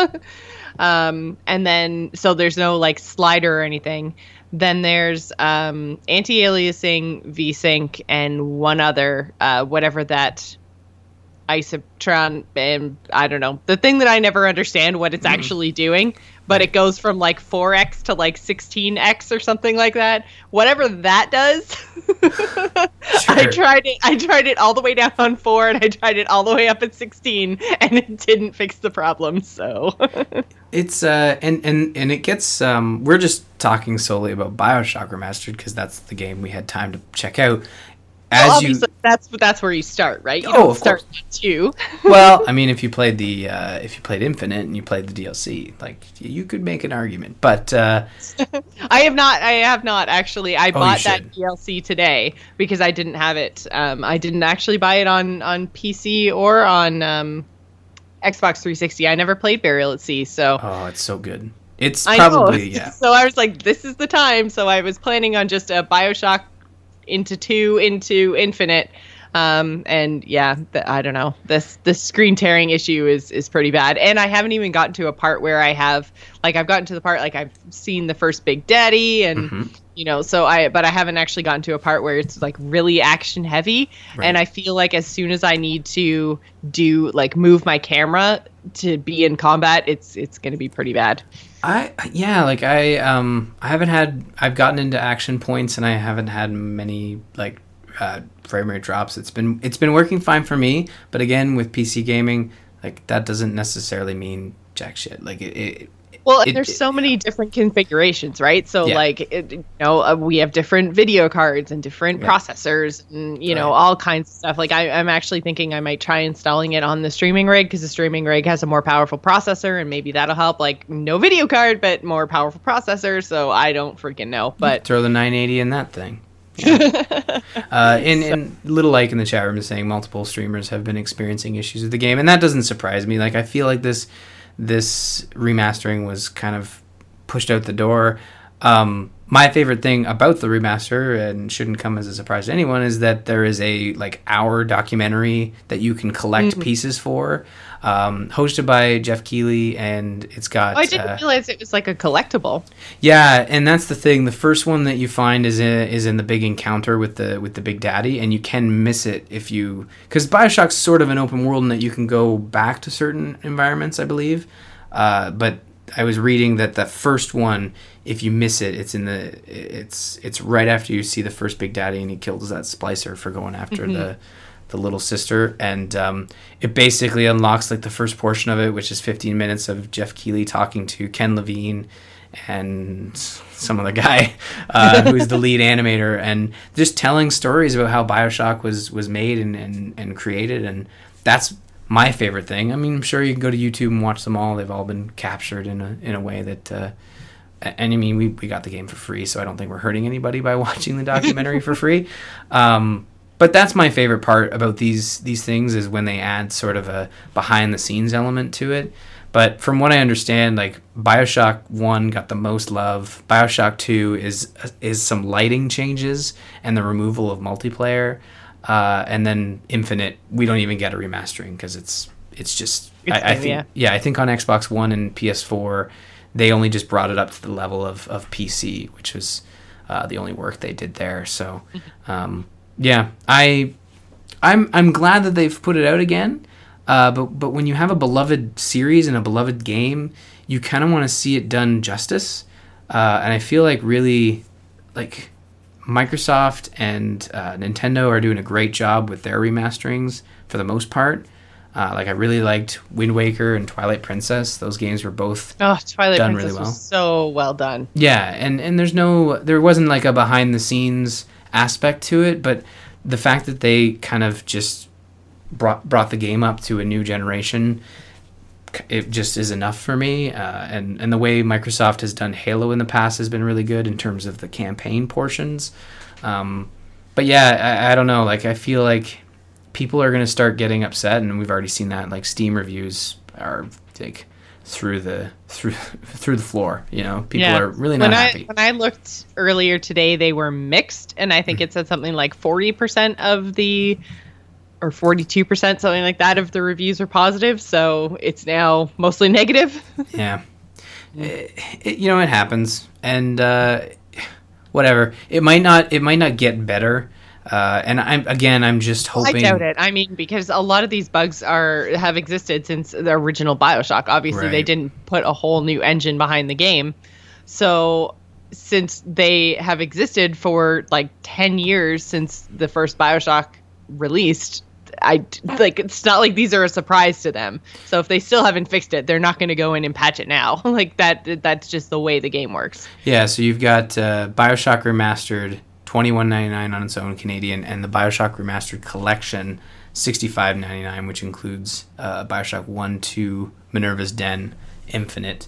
um, and then, so there's no like slider or anything. Then there's um, anti-aliasing, VSync, and one other, uh, whatever that Isotron, and I don't know, the thing that I never understand what it's mm. actually doing, but it goes from like four x to like sixteen x or something like that. Whatever that does. Sure. I tried it. I tried it all the way down on four, and I tried it all the way up at sixteen, and it didn't fix the problem. So it's uh, and and and it gets. Um, we're just talking solely about BioShock Remastered because that's the game we had time to check out. As well, obviously, you, that's that's where you start, right? You oh, don't of start course. with two. Well, I mean, if you played the uh, if you played Infinite and you played the D L C, like you could make an argument. But uh, I have not. I have not actually. I oh, bought that D L C today because I didn't have it. Um, I didn't actually buy it on on P C or on um, Xbox three sixty. I never played Burial at Sea, so Oh, it's so good. It's I probably know. yeah. So I was like, this is the time. So I was planning on just a BioShock into two into Infinite. Um, and yeah, the, I don't know. This this screen tearing issue is is pretty bad. And I haven't even gotten to a part where I have like I've gotten to the part like I've seen the first Big Daddy and Mm-hmm. you know, so I but I haven't actually gotten to a part where it's like really action heavy. Right. And I feel like as soon as I need to do like move my camera to be in combat, it's it's going to be pretty bad. I yeah, like I um I haven't had I've gotten into action points and I haven't had many like uh, frame rate drops. It's been it's been working fine for me, but again with P C gaming, like that doesn't necessarily mean jack shit. Like it. it Well, it, there's it, so many different configurations, right? So Yeah. like it, you know, uh, we have different video cards and different Yeah. processors and you know Right. all kinds of stuff. Like I, I'm actually thinking I might try installing it on the streaming rig because the streaming rig has a more powerful processor and maybe that'll help. Like no video card, but more powerful processor. So I don't freaking know, but. throw the nine eighty in that thing. Yeah. uh, and, and Little Like in the chat room is saying multiple streamers have been experiencing issues with the game, and that doesn't surprise me. Like I feel like this this remastering was kind of pushed out the door. Um, my favorite thing about the remaster, and shouldn't come as a surprise to anyone, is that there is a like hour documentary that you can collect Mm-hmm. pieces for, um, hosted by Jeff Keighley, and it's got. Oh, I didn't uh, realize it was like a collectible. Yeah, and that's the thing. The first one that you find is in, is in the big encounter with the with the Big Daddy, and you can miss it if you because BioShock's sort of an open world in that you can go back to certain environments, I believe. Uh, but I was reading that the first one, if you miss it, it's in the it's it's right after you see the first Big Daddy, and he kills that splicer for going after Mm-hmm. the the little sister, and um, it basically unlocks like the first portion of it, which is fifteen minutes of Jeff Keighley talking to Ken Levine and some other guy uh, who's the lead animator, and just telling stories about how BioShock was was made and, and, and created, and that's my favorite thing. I mean, I'm sure you can go to YouTube and watch them all. They've all been captured in a in a way that uh, and I mean we, we got the game for free, so I don't think we're hurting anybody by watching the documentary for free. Um, but that's my favorite part about these these things is when they add sort of a behind the scenes element to it. But from what I understand, like BioShock one got the most love. BioShock two is is some lighting changes and the removal of multiplayer. Uh, and then Infinite, we don't even get a remastering because it's it's just It's I, I new, think yeah. yeah I think on Xbox One and P S four they only just brought it up to the level of, of P C, which was uh, the only work they did there. So um, yeah, I I'm I'm glad that they've put it out again. Uh, but but when you have a beloved series and a beloved game, you kind of want to see it done justice. Uh, and I feel like really like. Microsoft and uh, Nintendo are doing a great job with their remasterings for the most part. Uh, like I really liked Wind Waker and Twilight Princess. Those games were both Oh, Twilight done Princess really well. was so well done. Yeah, and and there's no there wasn't like a behind the scenes aspect to it, but the fact that they kind of just brought brought the game up to a new generation, it just is enough for me. Uh, and and the way Microsoft has done Halo in the past has been really good in terms of the campaign portions. Um, but yeah, I, I don't know. Like I feel like people are going to start getting upset, and we've already seen that. Like Steam reviews are like through the through through the floor. You know, people Yeah. are really not when happy. I when I looked earlier today, they were mixed, and I think it said something like forty percent of the, or forty-two percent, something like that, of the reviews are positive. So it's now mostly negative. Yeah, it, it, you know it happens, and uh, whatever. It might not. It might not get better. Uh, and I'm again. I'm just hoping. I doubt it. I mean, because a lot of these bugs are have existed since the original BioShock. Obviously, they Right. didn't put a whole new engine behind the game. So since they have existed for like ten years since the first BioShock released, I like it's not like these are a surprise to them. So if they still haven't fixed it, they're not going to go in and patch it now. Like that. That's just the way the game works. Yeah. So you've got uh, BioShock Remastered, twenty-one ninety-nine on its own Canadian, and the BioShock Remastered Collection, sixty-five ninety-nine, which includes uh, BioShock one, two, Minerva's Den, Infinite.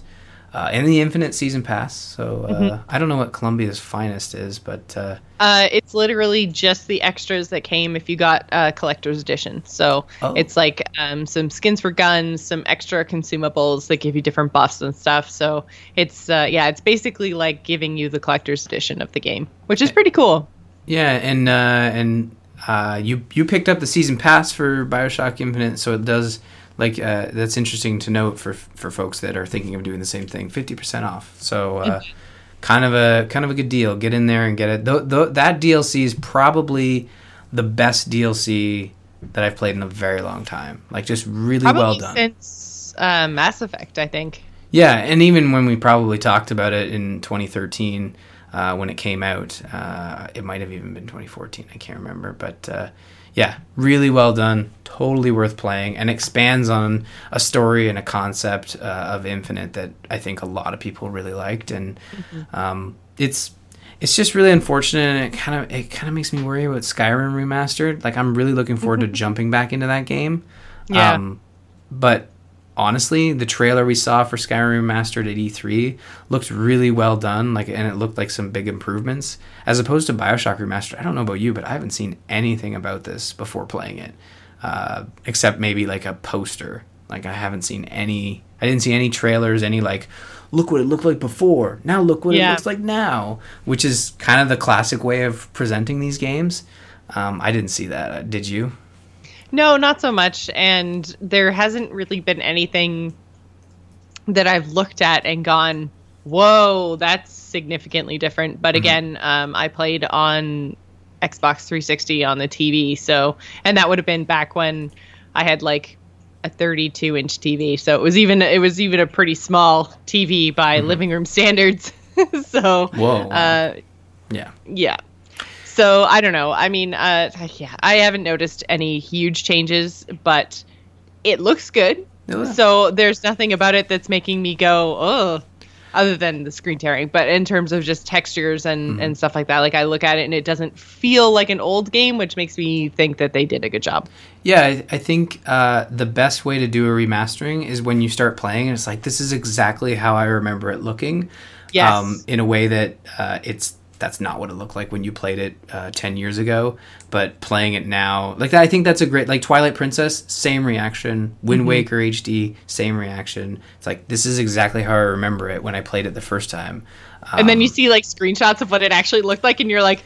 uh, and the Infinite Season Pass. So uh, Mhm. I don't know what Columbia's finest is, but uh, Uh, it's literally just the extras that came if you got uh, collector's edition. So Oh. it's like um, some skins for guns, some extra consumables that give you different buffs and stuff. So it's uh, yeah, it's basically like giving you the collector's edition of the game, which is pretty cool. yeah, and uh, and uh, you you picked up the season pass for BioShock Infinite, so it does like uh, that's interesting to note for for folks that are thinking of doing the same thing, fifty percent off. So. Uh, Kind of a kind of a good deal. Get in there and get it. Th- th- that D L C is probably the best D L C that I've played in a very long time. Like just really Probably well done. since uh, Mass Effect, I think. Yeah, and even when we probably talked about it in twenty thirteen uh, when it came out, uh, it might have even been twenty fourteen. I can't remember, but uh, yeah, really well done. Totally worth playing, and expands on a story and a concept uh, of Infinite that I think a lot of people really liked, and Mm-hmm. um, it's it's just really unfortunate, and it kind of it kind of makes me worry about Skyrim remastered. Like I'm really looking forward to jumping back into that game. Yeah. Um, but honestly, the trailer we saw for Skyrim Remastered at E three looked really well done, like, and it looked like some big improvements as opposed to BioShock Remastered. I don't know about you, but I haven't seen anything about this before playing it, uh, except maybe like a poster. Like I haven't seen any. I didn't see any trailers. Any like, look what it looked like before. Now look what Yeah. it looks like now, which is kind of the classic way of presenting these games. Um, I didn't see that. Uh, Did you? No, not so much. And there hasn't really been anything that I've looked at and gone, whoa, that's significantly different. But again, um, I played on Xbox three sixty on the T V. So, and that would have been back when I had like a thirty-two inch T V. So it was even, it was even a pretty small T V by living room standards. so, Whoa. uh, Yeah. yeah. So I don't know. I mean, uh, yeah, I haven't noticed any huge changes, but it looks good. Yeah. So there's nothing about it that's making me go, oh, other than the screen tearing. But in terms of just textures and, Mm-hmm. and stuff like that, like I look at it and it doesn't feel like an old game, which makes me think that they did a good job. Yeah, I, I think uh, the best way to do a remastering is when you start playing and it's like, this is exactly how I remember it looking. Yes. Um, in a way that uh, it's that's not what it looked like when you played it uh, ten years ago. But playing it now, like I think that's a great, like Twilight Princess, same reaction. Wind Mm-hmm. Waker H D, same reaction. It's like, this is exactly how I remember it when I played it the first time. Um, And then you see like screenshots of what it actually looked like and you're like,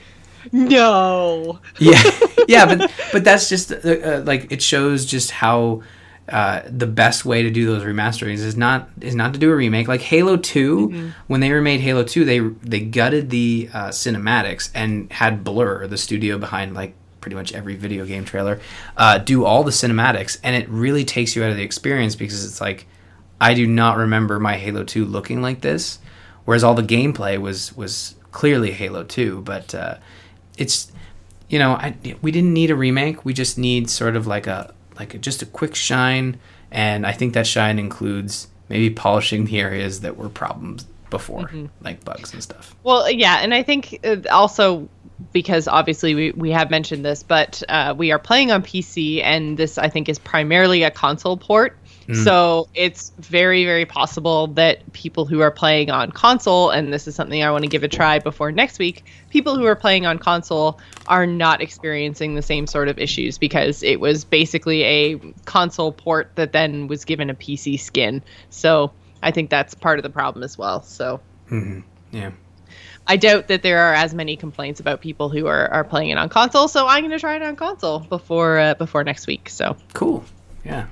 no. yeah, yeah, but but that's just uh, uh, like it shows just how uh, the best way to do those remasterings is not is not to do a remake. Like Halo two, Mm-hmm. when they remade Halo two, they they gutted the uh, cinematics and had Blur, the studio behind like pretty much every video game trailer, uh, do all the cinematics, and it really takes you out of the experience because it's like, I do not remember my Halo two looking like this, whereas all the gameplay was was clearly Halo two, but uh, it's, you know, I, we didn't need a remake. We just need sort of like a like a, just a quick shine, and I think that shine includes maybe polishing the areas that were problems before, Mm-hmm. like bugs and stuff. Well, yeah, and I think uh, also because obviously we, we have mentioned this, but uh, we are playing on P C, and this I think is primarily a console port. So it's very, very possible that people who are playing on console, and this is something I want to give a try before next week, people who are playing on console are not experiencing the same sort of issues because it was basically a console port that then was given a P C skin. So I think that's part of the problem as well. So Yeah. I doubt that there are as many complaints about people who are, are playing it on console. So I'm going to try it on console before uh, before next week. So Cool. Yeah.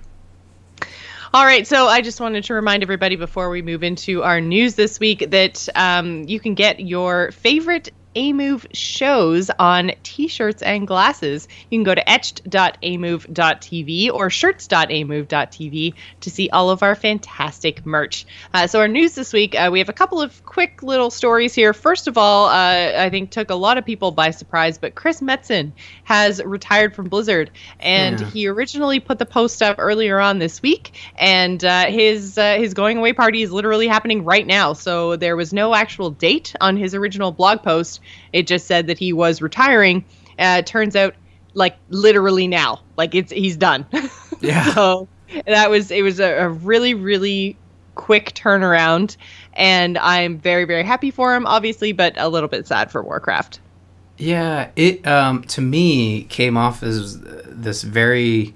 all right, so I just wanted to remind everybody before we move into our news this week that um, you can get your favorite A-Move shows on t-shirts and glasses. You can go to etched dot a move dot t v or shirts dot a move dot t v to see all of our fantastic merch. Uh, so our news this week, uh, we have a couple of quick little stories here. First of all, uh, I think took a lot of people by surprise, but Chris Metzen has retired from Blizzard, and Yeah. he originally put the post up earlier on this week, and uh, his uh, his going away party is literally happening right now. So there was no actual date on his original blog post. It just said that he was retiring. Uh, turns out, like literally now, like it's he's done. Yeah. So that was it was a, a really really quick turnaround, and I'm very, very happy for him, obviously, but a little bit sad for Warcraft. Yeah, it um, to me came off as this very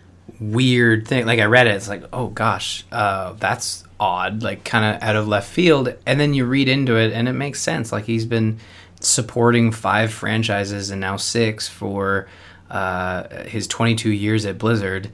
weird thing. Like I read it, it's like, oh gosh, uh, that's odd, like kind of out of left field. And then you read into it, and it makes sense. Like he's been supporting five franchises and now six for uh, his twenty-two years at Blizzard,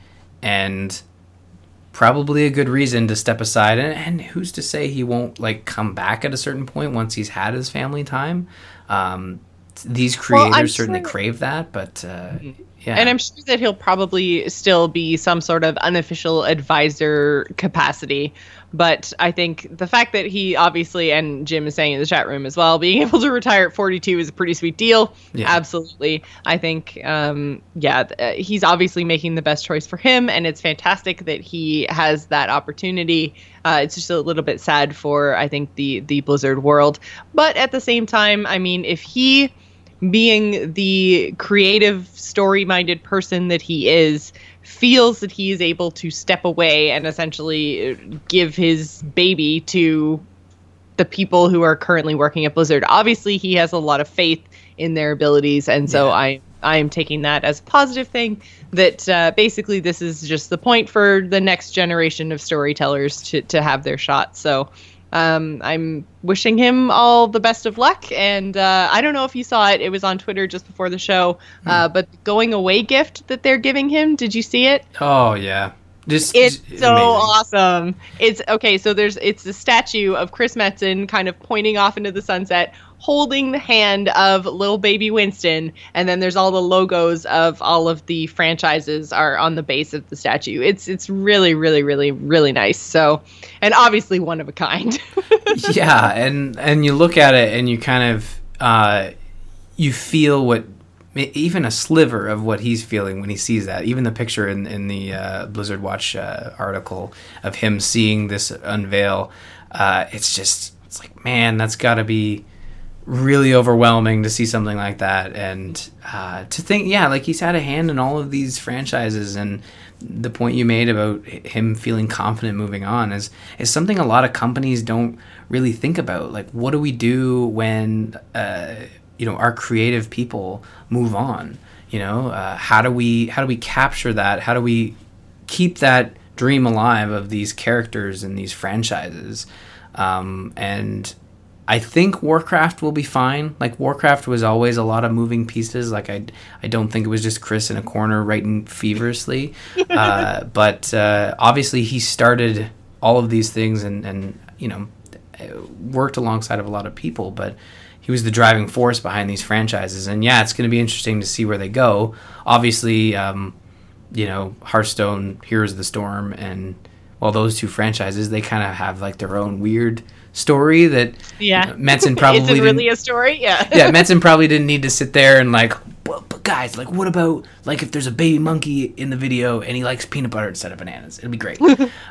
and probably a good reason to step aside. And, and who's to say he won't like come back at a certain point once he's had his family time? Um, these creators well, certainly sure. crave that, but uh, yeah. And I'm sure that he'll probably still be some sort of unofficial advisor capacity. But I think the fact that he obviously, and Jim is saying in the chat room as well, being able to retire at forty-two is a pretty sweet deal. Yeah. Absolutely. I think, um, yeah, he's obviously making the best choice for him, and it's fantastic that he has that opportunity. Uh, it's just a little bit sad for, I think, the, the Blizzard world. But at the same time, I mean, if he, being the creative, story-minded person that he is, feels that he is able to step away and essentially give his baby to the people who are currently working at Blizzard. Obviously, he has a lot of faith in their abilities, and so yeah. I I am taking that as a positive thing, that uh, basically this is just the point for the next generation of storytellers to, to have their shot. So um, I'm wishing him all the best of luck. And uh, I don't know if you saw it. It was on Twitter just before the show. Hmm. Uh, but the going away gift that they're giving him, did you see it? Oh, yeah. Just, it's just so amazing. Awesome. It's okay. So there's it's a statue of Chris Metzen kind of pointing off into the sunset, holding the hand of little baby Winston, and then there's all the logos of all of the franchises are on the base of the statue. It's it's really really really really nice. So, and obviously one of a kind. Yeah, and and you look at it and you kind of uh, you feel what. Even a sliver of what he's feeling when he sees that. Even the picture in, in the uh, Blizzard Watch uh, article of him seeing this unveil, uh, it's just, it's like, man, that's got to be really overwhelming to see something like that. And uh, to think, yeah, like he's had a hand in all of these franchises, and the point you made about him feeling confident moving on is, is something a lot of companies don't really think about. Like, what do we do when... Uh, you know, our creative people move on? You know, uh, how do we how do we capture that? How do we keep that dream alive of these characters and these franchises? Um, and I think Warcraft will be fine. Like, Warcraft was always a lot of moving pieces. Like, I I don't think it was just Chris in a corner writing feverishly. uh, but uh, obviously he started all of these things and, and, you know, worked alongside of a lot of people. But he was the driving force behind these franchises. And yeah, it's going to be interesting to see where they go. Obviously, um, you know, Hearthstone, Heroes of the Storm, and, well, those two franchises, they kind of have like their own weird story that yeah. you know, Metzen probably Is it really a story? Yeah. Yeah, Metzen probably didn't need to sit there and like, well, but guys, like, what about, like, if there's a baby monkey in the video and he likes peanut butter instead of bananas? It'd be great.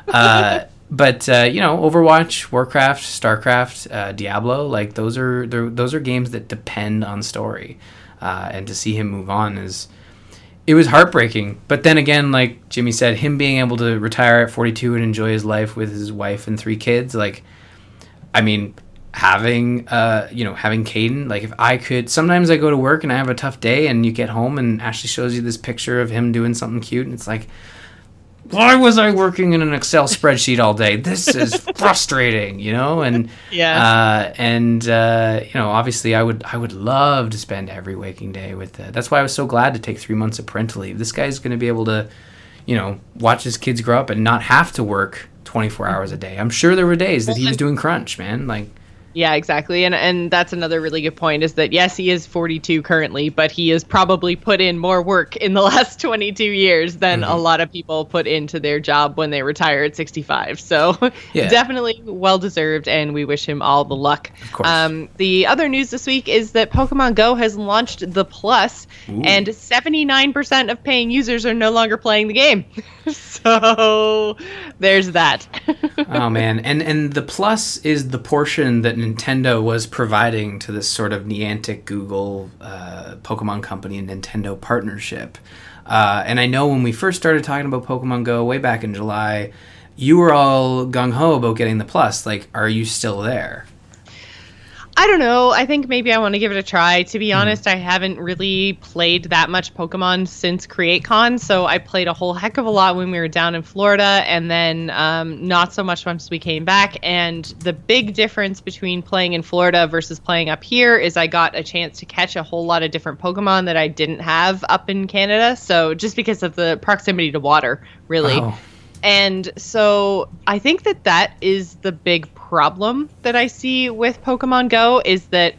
uh But uh, you know, Overwatch, Warcraft, Starcraft, uh, Diablo, like those are those are games that depend on story, uh, and to see him move on is it was heartbreaking. But then again, like Jimmy said, him being able to retire at forty-two and enjoy his life with his wife and three kids, like, I mean, having uh, you know, having Caden, like if I could, sometimes I go to work and I have a tough day, and you get home and Ashley shows you this picture of him doing something cute, and it's like, why was I working in an Excel spreadsheet all day? This is frustrating, you know? And yeah, uh, and uh, you know, obviously, I would I would love to spend every waking day with. Uh, that's why I was so glad to take three months of parental leave. This guy's going to be able to, you know, watch his kids grow up and not have to work twenty-four hours a day. I'm sure there were days that he was doing crunch, man. Like. Yeah, exactly. And and that's another really good point, is that, yes, he is forty-two currently, but he has probably put in more work in the last twenty-two years than mm-hmm. a lot of people put into their job when they retire at sixty-five. So yeah. Definitely well-deserved, and we wish him all the luck. Of course. Um, the other news this week is that Pokemon Go has launched the Plus, Ooh. and seventy-nine percent of paying users are no longer playing the game. So there's that. Oh, man. And, and the Plus is the portion that Nintendo was providing to this sort of Niantic, Google, uh, Pokemon Company, and Nintendo partnership. Uh, and I know when we first started talking about Pokemon Go way back in July, you were all gung-ho about getting the Plus. Like, are you still there? I don't know. I think maybe I want to give it a try. To be honest, mm. I haven't really played that much Pokemon since CreateCon, so I played a whole heck of a lot when we were down in Florida, and then um, not so much once we came back. And the big difference between playing in Florida versus playing up here is I got a chance to catch a whole lot of different Pokemon that I didn't have up in Canada, so just because of the proximity to water, really. Oh. And so I think that that is the big problem that I see with Pokemon Go, is that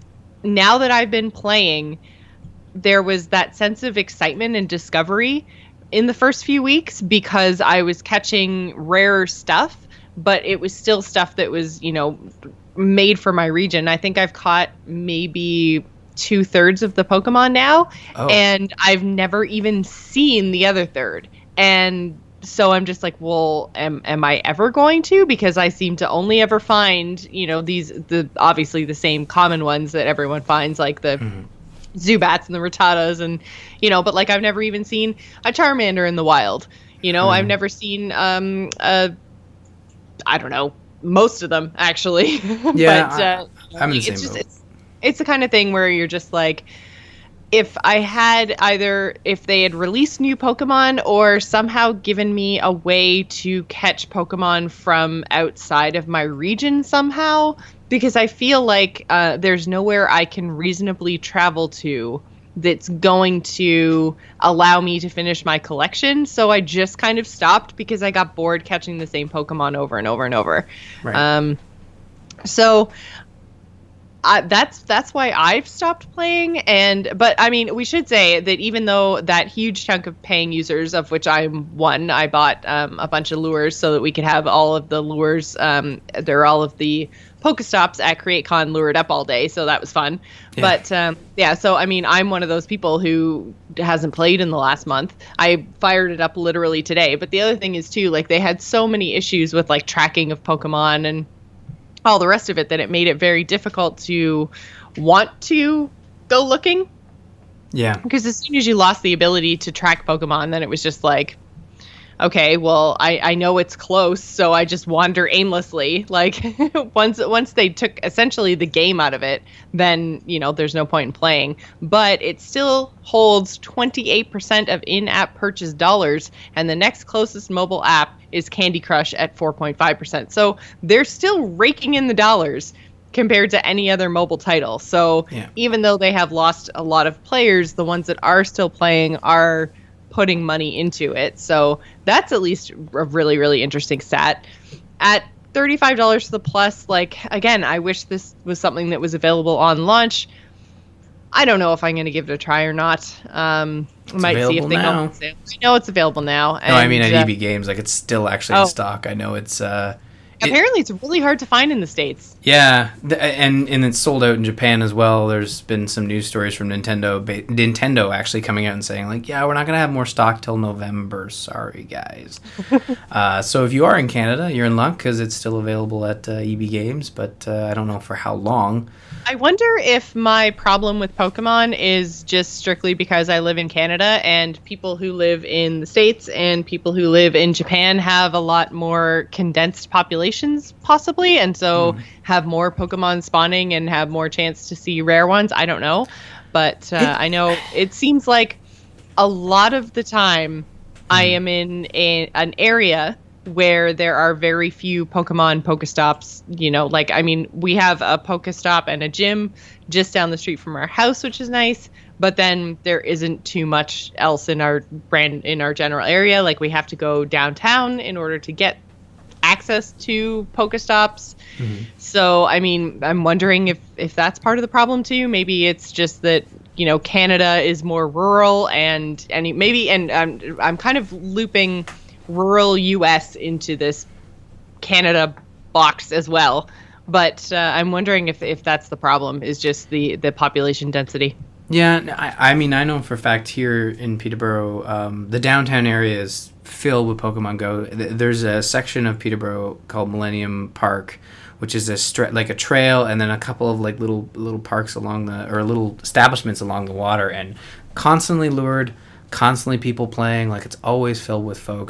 now that I've been playing, there was that sense of excitement and discovery in the first few weeks because I was catching rarer stuff, but it was still stuff that was, you know, made for my region. I think I've caught maybe two thirds of the Pokemon now, oh. and I've never even seen the other third. And so I'm just like, well, am am I ever going to? Because I seem to only ever find, you know, these, the obviously the same common ones that everyone finds, like the mm-hmm. Zubats and the Rattatas and, you know, but like I've never even seen a Charmander in the wild. You know, mm-hmm. I've never seen, um, a, I don't know, most of them actually. Yeah, but uh, I, I'm in the same it's just, boat. it's, it's the kind of thing where you're just like, if I had either, if they had released new Pokemon or somehow given me a way to catch Pokemon from outside of my region somehow, because I feel like uh, there's nowhere I can reasonably travel to that's going to allow me to finish my collection. So I just kind of stopped because I got bored catching the same Pokemon over and over and over. Right. Um, so... Uh, that's that's why I've stopped playing. And but I mean, we should say that even though that huge chunk of paying users, of which I'm one, I bought um, a bunch of lures so that we could have all of the lures. Um, they're all of the Pokestops at CreateCon lured up all day, so that was fun. Yeah. But um, yeah, so I mean, I'm one of those people who hasn't played in the last month. I fired it up literally today. But the other thing is too, like they had so many issues with like tracking of Pokemon and all the rest of it that it made it very difficult to want to go looking. Yeah. Because as soon as you lost the ability to track Pokemon, then it was just like, okay, well, I, I know it's close, so I just wander aimlessly. Like once once they took essentially the game out of it, then, you know, there's no point in playing. But it still holds twenty-eight percent of in-app purchase dollars, and the next closest mobile app is Candy Crush at four point five percent. So they're still raking in the dollars compared to any other mobile title. So yeah. Even though they have lost a lot of players, the ones that are still playing are putting money into it. So that's at least a really, really interesting stat. At thirty-five dollars for the Plus, like, again, I wish this was something that was available on launch. I don't know if I'm going to give it a try or not. Um, I might see if they now. go. I know it's available now. And, no, I mean at uh, E B Games, like it's still actually oh. in stock. I know it's. Uh, Apparently, it, it's really hard to find in the States. Yeah, th- and and it's sold out in Japan as well. There's been some news stories from Nintendo, ba- Nintendo actually coming out and saying like, yeah, we're not gonna have more stock till November. Sorry, guys. uh, so if you are in Canada, you're in luck because it's still available at uh, E B Games, but uh, I don't know for how long. I wonder if my problem with Pokemon is just strictly because I live in Canada and people who live in the States and people who live in Japan have a lot more condensed populations, possibly, and so mm. have more Pokemon spawning and have more chance to see rare ones. I don't know. But uh, I know it seems like a lot of the time mm. I am in a, an area where there are very few Pokemon Pokestops, you know, like, I mean, we have a Pokestop and a gym just down the street from our house, which is nice, but then there isn't too much else in our brand, in our general area. Like, we have to go downtown in order to get access to Pokestops. Mm-hmm. So, I mean, I'm wondering if, if that's part of the problem too. Maybe it's just that, you know, Canada is more rural and, and maybe, and I'm, I'm kind of looping rural U S into this Canada box as well, but uh, I'm wondering if, if that's the problem, is just the, the population density. Yeah, I, I mean, I know for a fact here in Peterborough, um, the downtown area is filled with Pokemon Go. There's a section of Peterborough called Millennium Park, which is a stra- like a trail, and then a couple of like little little parks along the, or little establishments along the water, and constantly lured, constantly people playing. Like, it's always filled with folks.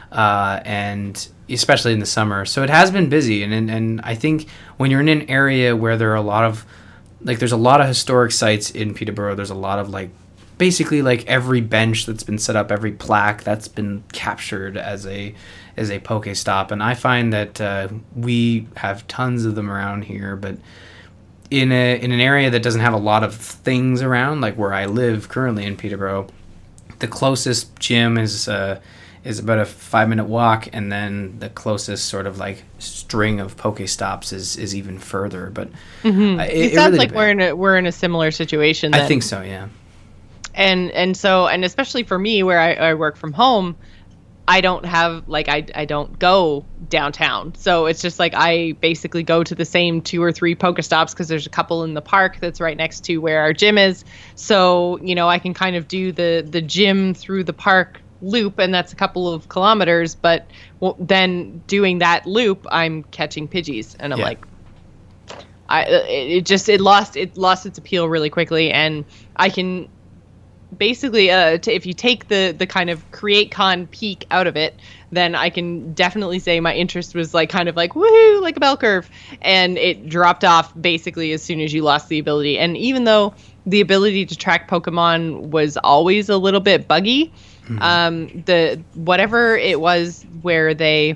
uh, and especially in the summer. So it has been busy, and, and and I think when you're in an area where there are a lot of like there's a lot of historic sites in Peterborough, there's a lot of like basically like every bench that's been set up, every plaque that's been captured as a as a Pokestop, and I find that uh, we have tons of them around here, but in a in an area that doesn't have a lot of things around, like where I live currently in Peterborough, the closest gym is uh, is about a five minute walk, and then the closest sort of like string of Pokestops is is even further. But mm-hmm. uh, it, it, it sounds really like we're in a we're in a similar situation then. I think so, yeah. And and so and especially for me where I, I work from home, I don't have like I I don't go downtown. So it's just like I basically go to the same two or three Pokestops because there's a couple in the park that's right next to where our gym is. So, you know, I can kind of do the the gym through the park loop, and that's a couple of kilometers, but well, then doing that loop I'm catching Pidgeys, and I'm yeah. like I it just it lost it lost its appeal really quickly. And I can basically uh t- if you take the the kind of create con peak out of it, then I can definitely say my interest was like kind of like woohoo, like a bell curve, and it dropped off basically as soon as you lost the ability. And even though the ability to track Pokemon was always a little bit buggy, mm-hmm. um the whatever it was where they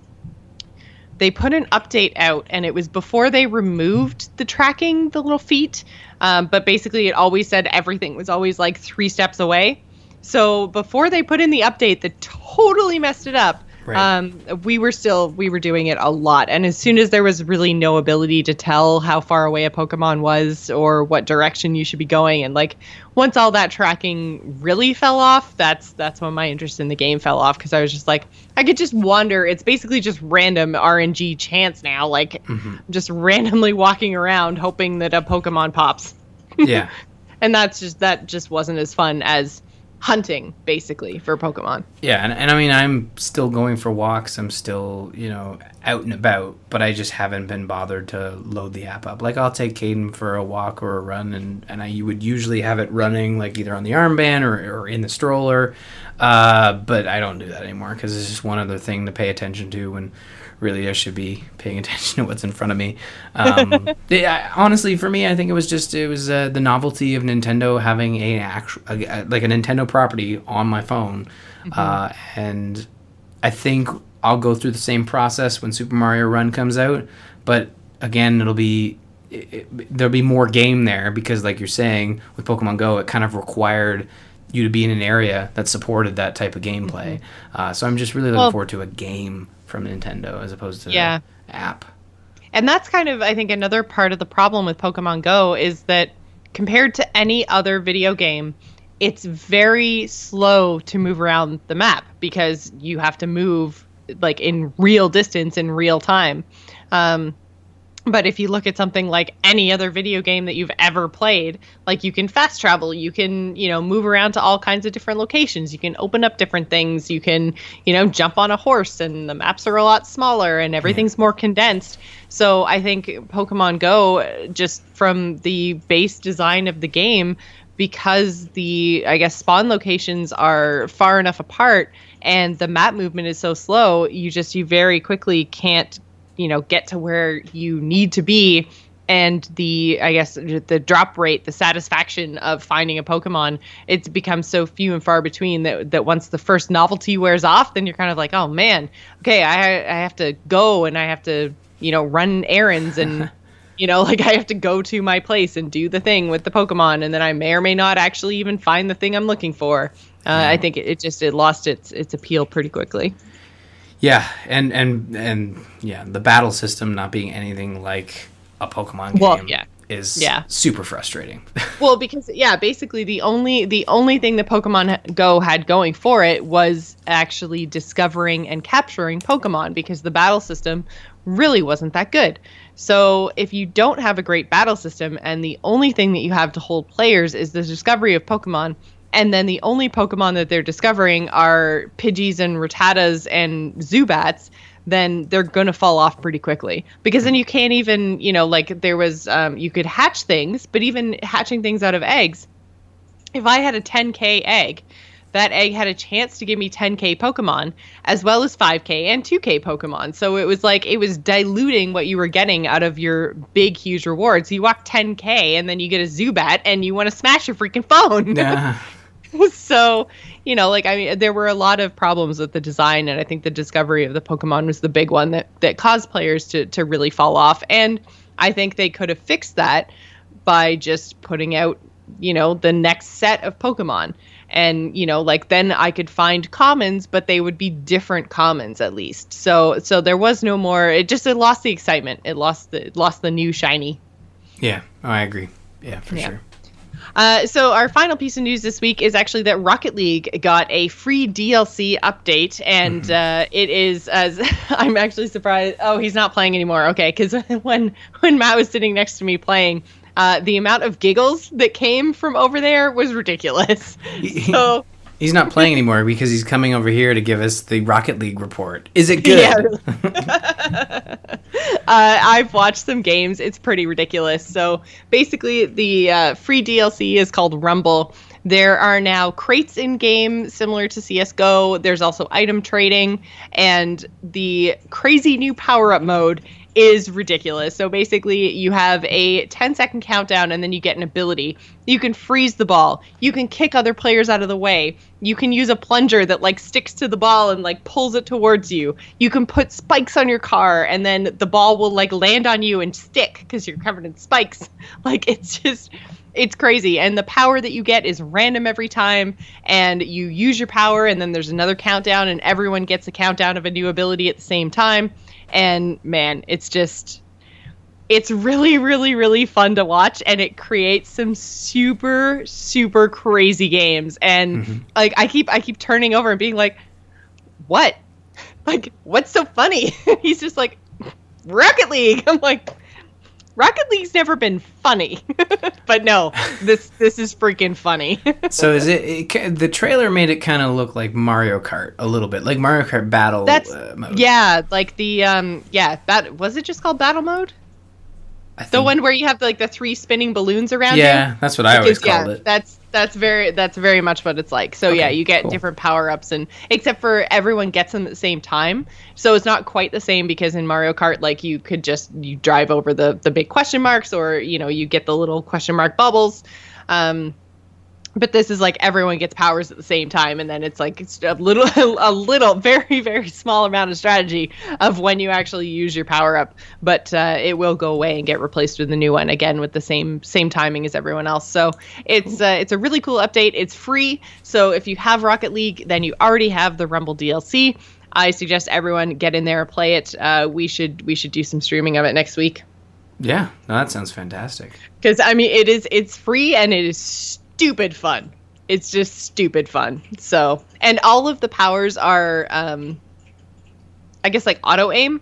they put an update out, and it was before they removed the tracking, the little feet. Um, but basically it always said everything was always like three steps away. So before they put in the update that totally messed it up, right. um, we were still, we were doing it a lot. And as soon as there was really no ability to tell how far away a Pokemon was or what direction you should be going, and like once all that tracking really fell off, that's that's when my interest in the game fell off, because I was just like, I could just wander. It's basically just random R N G chance now, like mm-hmm. just randomly walking around hoping that a Pokemon pops. Yeah. And that's just that just wasn't as fun as hunting, basically, for Pokemon. Yeah, and, and I mean, I'm still going for walks. I'm still, you know, out and about, but I just haven't been bothered to load the app up. Like, I'll take Caden for a walk or a run, and, and I would usually have it running, like, either on the armband or, or in the stroller, uh, but I don't do that anymore, because it's just one other thing to pay attention to when really I should be paying attention to what's in front of me. Um, yeah, honestly, for me, I think it was just it was uh, the novelty of Nintendo having a, actual, a like a Nintendo property on my phone, mm-hmm. uh, and I think I'll go through the same process when Super Mario Run comes out. But again, it'll be it, it, there'll be more game there, because, like you're saying, with Pokemon Go, it kind of required you to be in an area that supported that type of gameplay. Mm-hmm. Uh, so I'm just really looking well, forward to a game from Nintendo as opposed to yeah. an app. And that's kind of, I think, another part of the problem with Pokemon Go is that compared to any other video game, it's very slow to move around the map, because you have to move like in real distance in real time. Um, But if you look at something like any other video game that you've ever played, like you can fast travel, you can, you know, move around to all kinds of different locations, you can open up different things, you can, you know, jump on a horse, and the maps are a lot smaller and everything's more condensed. So I think Pokemon Go, just from the base design of the game, because the, I guess, spawn locations are far enough apart and the map movement is so slow, you just, you very quickly can't, you know, get to where you need to be. And the, I guess, the drop rate, the satisfaction of finding a Pokemon, it's become so few and far between that that once the first novelty wears off, then you're kind of like, oh man, okay, I I have to go and I have to, you know, run errands and, you know, like I have to go to my place and do the thing with the Pokemon, and then I may or may not actually even find the thing I'm looking for. Uh, yeah. I think it, it just, it lost its its appeal pretty quickly. Yeah, and, and and yeah, the battle system not being anything like a Pokemon game well, yeah. is yeah. super frustrating. Well, because yeah, basically the only the only thing that Pokemon Go had going for it was actually discovering and capturing Pokemon, because the battle system really wasn't that good. So if you don't have a great battle system and the only thing that you have to hold players is the discovery of Pokemon, and then the only Pokemon that they're discovering are Pidgeys and Rattatas and Zubats, then they're going to fall off pretty quickly. Because then you can't even, you know, like there was, um, you could hatch things, but even hatching things out of eggs, if I had a ten K egg, that egg had a chance to give me ten K Pokemon, as well as five K and two K Pokemon. So it was like, it was diluting what you were getting out of your big, huge rewards. You walk ten K and then you get a Zubat and you want to smash your freaking phone. Yeah. So, you know, like, I mean, there were a lot of problems with the design, and I think the discovery of the Pokemon was the big one that, that caused players to, to really fall off. And I think they could have fixed that by just putting out, you know, the next set of Pokemon. And, you know, like, then I could find commons, but they would be different commons at least. So so there was no more, it just, it lost the excitement. It lost the, it lost the new shiny. Yeah, oh, I agree. Yeah, for yeah. sure. Uh, so our final piece of news this week is actually that Rocket League got a free D L C update, and mm-hmm. uh, it is, as I'm actually surprised. Oh, he's not playing anymore. Okay, because when when Matt was sitting next to me playing, uh, the amount of giggles that came from over there was ridiculous. So. He's not playing anymore because he's coming over here to give us the Rocket League report. Is it good? Yeah, really. uh, I've watched some games. It's pretty ridiculous. So basically, the uh, free D L C is called Rumble. There are now crates in game similar to C S G O. There's also item trading, and the crazy new power-up mode is ridiculous. So basically, you have a ten second countdown, and then you get an ability. You can freeze the ball. You can kick other players out of the way. You can use a plunger that like sticks to the ball and like pulls it towards you. You can put spikes on your car, and then the ball will like land on you and stick because you're covered in spikes. Like, it's just, it's crazy. And the power that you get is random every time, and you use your power, and then there's another countdown, and everyone gets a countdown of a new ability at the same time. And man, it's just, it's really, really, really fun to watch, and it creates some super, super crazy games. And mm-hmm. like, I keep, I keep turning over and being like, what? Like, what's so funny? He's just like, Rocket League. I'm like, Rocket League's never been funny, but no, this this is freaking funny. So is it, it? The trailer made it kind of look like Mario Kart a little bit, like Mario Kart Battle That's, uh, mode. Yeah, like the um, yeah, that was it. Just called Battle Mode. I think, the one where you have like the three spinning balloons around yeah, you. Yeah, that's what I always because, called yeah, it. That's that's very that's very much what it's like. So okay, yeah, you get cool. different power ups, and except for everyone gets them at the same time. So it's not quite the same, because in Mario Kart, like, you could just you drive over the the big question marks, or you know, you get the little question mark bubbles. Um, But this is like everyone gets powers at the same time, and then it's like it's a little, a little, very, very small amount of strategy of when you actually use your power up. But uh, it will go away and get replaced with a new one, again with the same same timing as everyone else. So it's uh, it's a really cool update. It's free, so if you have Rocket League, then you already have the Rumble D L C. I suggest everyone get in there and play it. Uh, we should we should do some streaming of it next week. Yeah, no, that sounds fantastic. Because I mean, it is it's free and it is stupid fun. It's just stupid fun. So, and all of the powers are, um, I guess, like auto aim.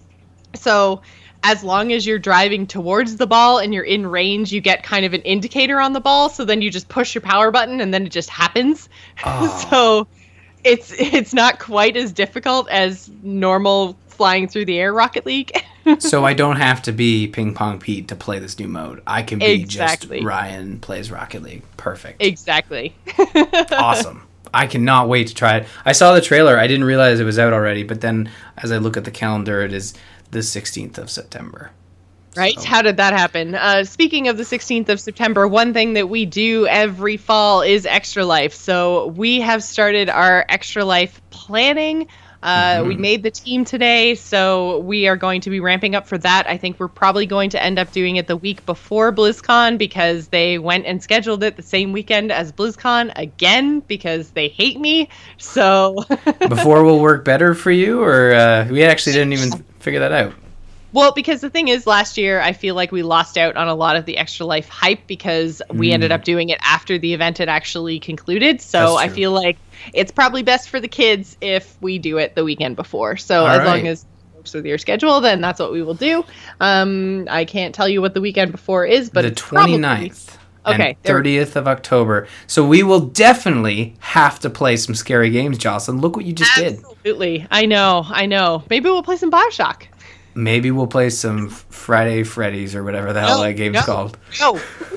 So as long as you're driving towards the ball and you're in range, you get kind of an indicator on the ball. So then you just push your power button and then it just happens. Oh. So it's, it's not quite as difficult as normal flying through the air Rocket League. So I don't have to be Ping Pong Pete to play this new mode. I can be exactly. just Ryan plays Rocket League. Perfect. Exactly. Awesome. I cannot wait to try it. I saw the trailer. I didn't realize it was out already, but then as I look at the calendar, it is the sixteenth of September. Right? So. How did that happen? Uh, speaking of the sixteenth of September, one thing that we do every fall is Extra Life. So we have started our Extra Life planning. Uh, mm-hmm. We made the team today, so we are going to be ramping up for that. I think we're probably going to end up doing it the week before BlizzCon, because they went and scheduled it the same weekend as BlizzCon again, because they hate me. So before will work better for you, or uh, we actually didn't even figure that out? Well, because the thing is, last year, I feel like we lost out on a lot of the Extra Life hype because we mm. ended up doing it after the event had actually concluded. So I feel like it's probably best for the kids if we do it the weekend before. So All as right. long as it works with your schedule, then that's what we will do. Um, I can't tell you what the weekend before is, but the it's twenty-ninth. Probably... Okay. And thirtieth of October. So we will definitely have to play some scary games, Jocelyn. Look what you just Absolutely. did. Absolutely. I know. I know. Maybe we'll play some BioShock. Maybe we'll play some Friday Freddy's or whatever the hell no, that game's no, called. No.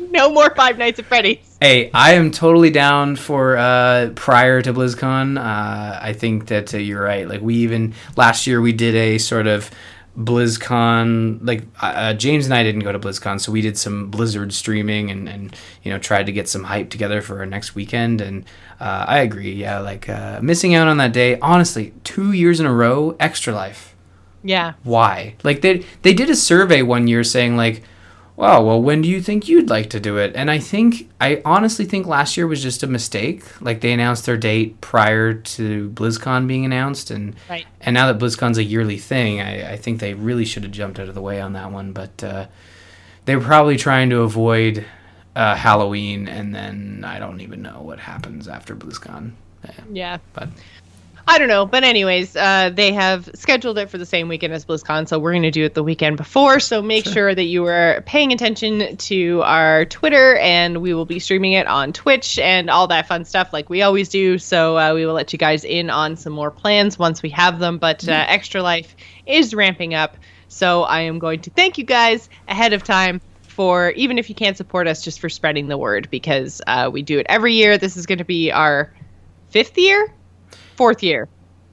No more Five Nights at Freddy's. Hey, I am totally down for uh, prior to BlizzCon. Uh, I think that uh, you're right. Like we even last year we did a sort of BlizzCon. Like uh, James and I didn't go to BlizzCon, so we did some Blizzard streaming and, and you know tried to get some hype together for our next weekend. And uh, I agree. Yeah, like uh, missing out on that day. Honestly, two years in a row, Extra Life. Yeah. Why? Like they they did a survey one year saying like, wow, well, when do you think you'd like to do it? And I think, I honestly think last year was just a mistake. Like, they announced their date prior to BlizzCon being announced. And right. and now that BlizzCon's a yearly thing, I, I think they really should have jumped out of the way on that one. But uh, they were probably trying to avoid uh, Halloween, and then I don't even know what happens after BlizzCon. Yeah. yeah. But I don't know. But anyways, uh, they have scheduled it for the same weekend as BlizzCon, so we're going to do it the weekend before. So make sure, sure that you are paying attention to our Twitter, and we will be streaming it on Twitch and all that fun stuff like we always do. So uh, we will let you guys in on some more plans once we have them. But uh, Extra Life is ramping up. So I am going to thank you guys ahead of time for, even if you can't support us, just for spreading the word, because uh, we do it every year. This is going to be our fifth year? Fourth year.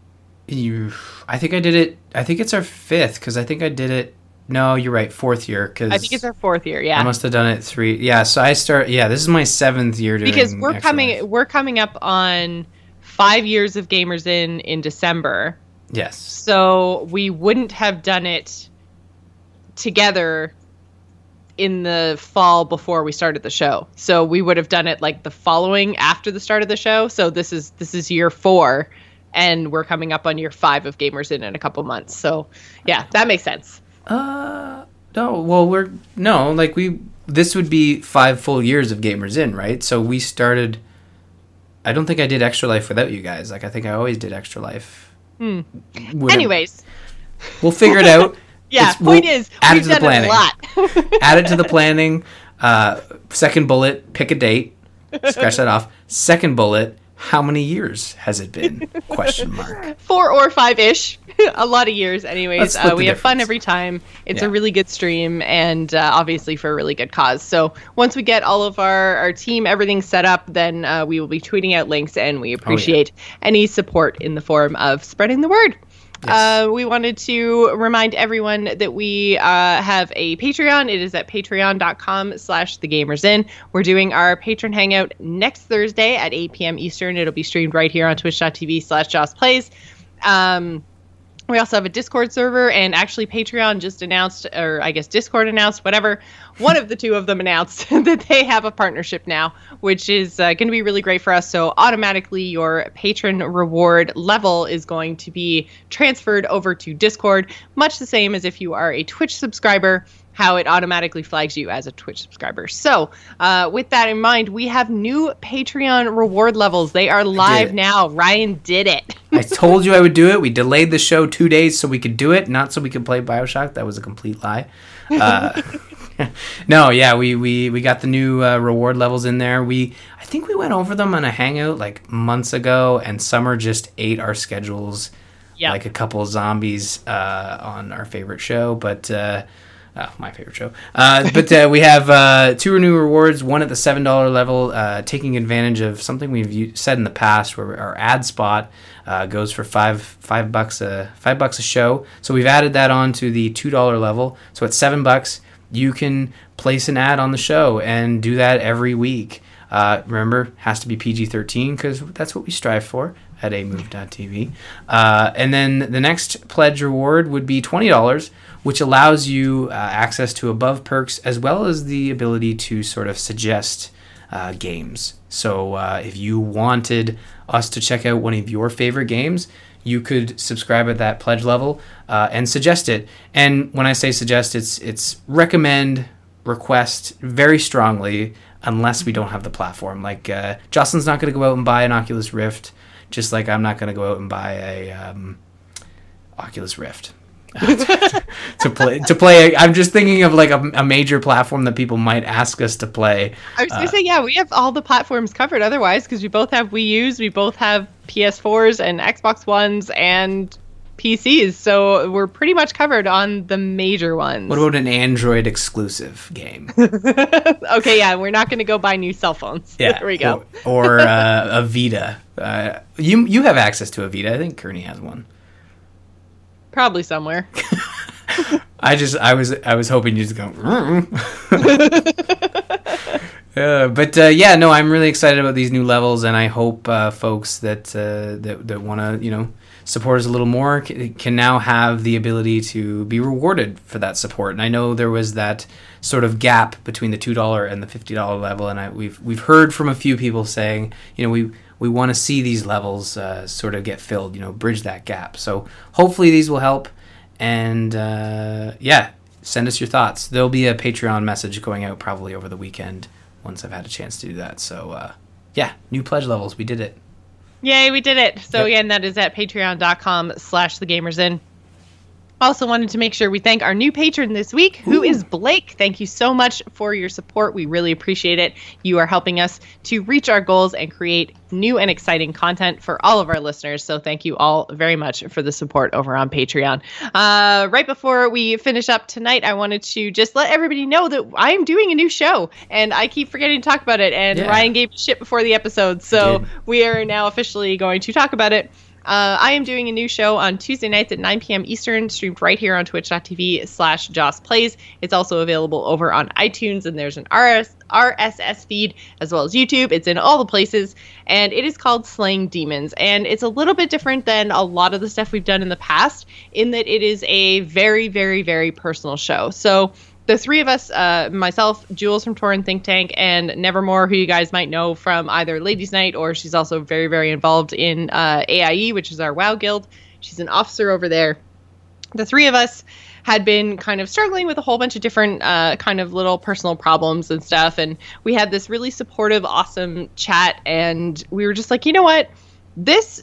You, I think I did it. I think it's our fifth because I think I did it. No, you're right. Fourth year because I think it's our fourth year. Yeah, I must have done it three. Yeah, so I start. Yeah, this is my seventh year doing. Because we're Extra coming. Life. We're coming up on five years of Gamers In in December. Yes. So we wouldn't have done it together in the fall before we started the show. So we would have done it like the following after the start of the show. So this is this is year four, and we're coming up on year five of Gamers In in a couple months. So yeah, that makes sense. Uh no, well we're no like we this would be five full years of Gamers In, right? So we started. I don't think I did Extra Life without you guys. Like I think I always did Extra Life. Hmm. Anyways, we'll figure it out. Yeah, it's, point we'll is, add we've it to the done planning. a lot. Add it to the planning. Uh, second bullet, pick a date. Scratch that off. Second bullet, how many years has it been? Question mark. Four or five-ish. A lot of years, anyways. Uh, we have fun every time. It's yeah. a really good stream, and uh, obviously for a really good cause. So once we get all of our, our team, everything set up, then uh, we will be tweeting out links, and we appreciate oh, yeah. any support in the form of spreading the word. Yes. Uh, we wanted to remind everyone that we uh, have a Patreon. It is at patreon.com slash thegamersin. We're doing our patron hangout next Thursday at eight p.m. Eastern. It'll be streamed right here on twitch.tv slash Joss Plays. Um, we also have a Discord server, and actually Patreon just announced, or I guess Discord announced, whatever, one of the two of them announced that they have a partnership now, which is uh, going to be really great for us. So automatically your patron reward level is going to be transferred over to Discord, much the same as if you are a Twitch subscriber, how it automatically flags you as a Twitch subscriber. So uh, with that in mind, we have new Patreon reward levels. They are live now. Ryan did it. I told you I would do it. We delayed the show two days so we could do it, not so we could play BioShock. That was a complete lie. Uh, no, yeah, we, we, we got the new uh, reward levels in there. We I think we went over them on a hangout like months ago, and Summer just ate our schedules yep. like a couple of zombies uh, on our favorite show. But... Uh, Oh, my favorite show. Uh, but uh, we have uh, two new rewards, one at the seven dollars level, uh, taking advantage of something we've said in the past where our ad spot uh, goes for five five bucks a five bucks a show. So we've added that on to the two dollars level. So at seven bucks, you can place an ad on the show and do that every week. Uh, remember, has to be P G thirteen because that's what we strive for at a move dot t v. Uh, and then the next pledge reward would be twenty dollars, which allows you uh, access to above perks as well as the ability to sort of suggest uh, games. So uh, if you wanted us to check out one of your favorite games, you could subscribe at that pledge level uh, and suggest it. And when I say suggest, it's it's recommend, request very strongly, unless we don't have the platform. Like uh, Jocelyn's not going to go out and buy an Oculus Rift, just like I'm not going to go out and buy a um, Oculus Rift. to play to play I'm just thinking of like a, a major platform that people might ask us to play. I was gonna uh, say yeah we have all the platforms covered otherwise, because we both have Wii U's, we both have P S fours and Xbox Ones, and P Cs, so we're pretty much covered on the major ones. What about an Android exclusive game? Okay, yeah, we're not going to go buy new cell phones. Yeah, there we go. Or, or uh, a Vita. Uh, you you have access to a Vita. I think Kearney has one. Probably somewhere. I just I was I was hoping you'd just go. Uh, but uh, yeah, no, I'm really excited about these new levels, and I hope uh, folks that uh, that that want to, you know, support us a little more c- can now have the ability to be rewarded for that support. And I know there was that sort of gap between the two dollar and the fifty dollar level, and I, we've we've heard from a few people saying, you know, we we want to see these levels uh, sort of get filled, you know, bridge that gap. So hopefully these will help, and uh, yeah, send us your thoughts. There'll be a Patreon message going out probably over the weekend once I've had a chance to do that. So, uh, yeah, new pledge levels. We did it. Yay, we did it. So, Yep. again, that is at patreon.com slash thegamersin. Also wanted to make sure we thank our new patron this week, who is Blake. Thank you so much for your support. We really appreciate it. You are helping us to reach our goals and create new and exciting content for all of our listeners. So thank you all very much for the support over on Patreon. Uh, right before we finish up tonight, I wanted to just let everybody know that I am doing a new show, and I keep forgetting to talk about it. And Yeah. Ryan gave me shit before the episode, so Did. we are now officially going to talk about it. Uh, I am doing a new show on Tuesday nights at nine p.m. Eastern, streamed right here on twitch.tv slash Joss Plays. It's also available over on iTunes, and there's an R S, R S S feed as well as YouTube. It's in all the places, and it is called Slaying Demons. And it's a little bit different than a lot of the stuff we've done in the past in that it is a very, very, very personal show. So the three of us, uh, myself, Jules from Torrent Think Tank, and Nevermore, who you guys might know from either Ladies Night, or she's also very, very involved in uh, A I E, which is our WoW guild. She's an officer over there. The three of us had been kind of struggling with a whole bunch of different uh, kind of little personal problems and stuff. And we had this really supportive, awesome chat. And we were just like, you know what? This,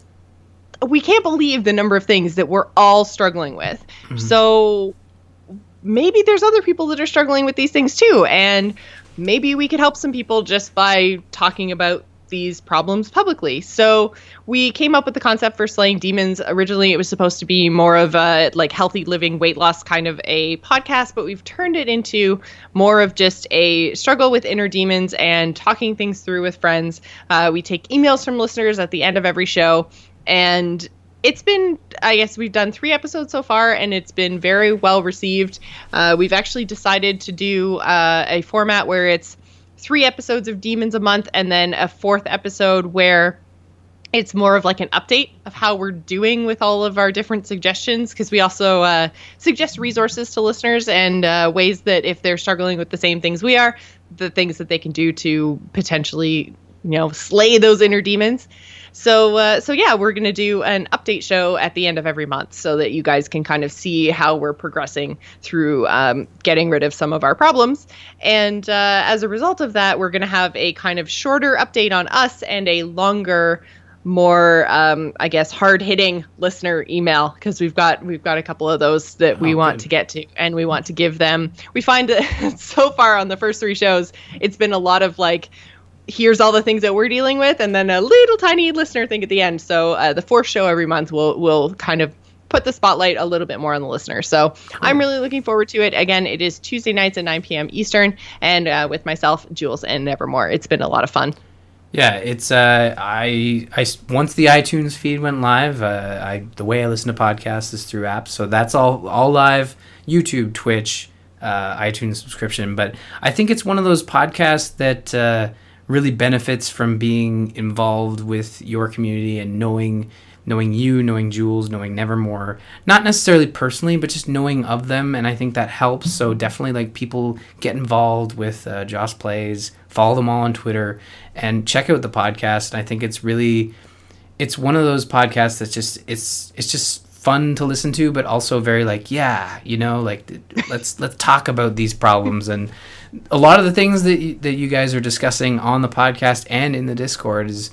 we can't believe the number of things that we're all struggling with. Mm-hmm. So maybe there's other people that are struggling with these things too. And maybe we could help some people just by talking about these problems publicly. So we came up with the concept for Slaying Demons. Originally, it was supposed to be more of a like healthy living, weight loss kind of a podcast, but we've turned it into more of just a struggle with inner demons and talking things through with friends. Uh, we take emails from listeners at the end of every show, and it's been, I guess we've done three episodes so far, and it's been very well received. Uh, we've actually decided to do uh, a format where it's three episodes of Demons a month, and then a fourth episode where it's more of like an update of how we're doing with all of our different suggestions, because we also uh, suggest resources to listeners and uh, ways that if they're struggling with the same things we are, the things that they can do to potentially, you know, slay those inner demons. So, uh, so yeah, we're going to do an update show at the end of every month so that you guys can kind of see how we're progressing through um, getting rid of some of our problems. And uh, as a result of that, we're going to have a kind of shorter update on us and a longer, more, um, I guess, hard-hitting listener email, because we've got we've got a couple of those that we oh, want good. to get to, and we want to give them. We find that so far on the first three shows, it's been a lot of like, here's all the things that we're dealing with, and then a little tiny listener thing at the end. So uh, the fourth show every month will will kind of put the spotlight a little bit more on the listener. So cool. I'm really looking forward to it. Again, it is Tuesday nights at nine p.m. Eastern, and uh, with myself, Jules, and Nevermore. It's been a lot of fun. Yeah, it's uh, I I once the iTunes feed went live, uh, I the way I listen to podcasts is through apps, so that's all all live. YouTube, Twitch, uh, iTunes subscription, but I think it's one of those podcasts that uh, really benefits from being involved with your community and knowing knowing you, knowing Jules, knowing Nevermore, not necessarily personally, but just knowing of them, and I think that helps. So definitely, like, people get involved with uh, Joss Plays, follow them all on Twitter, and check out the podcast. And I think it's really, it's one of those podcasts that's just, it's it's just fun to listen to, but also very like, yeah, you know, like let's let's talk about these problems. And a lot of the things that you, that you guys are discussing on the podcast and in the Discord is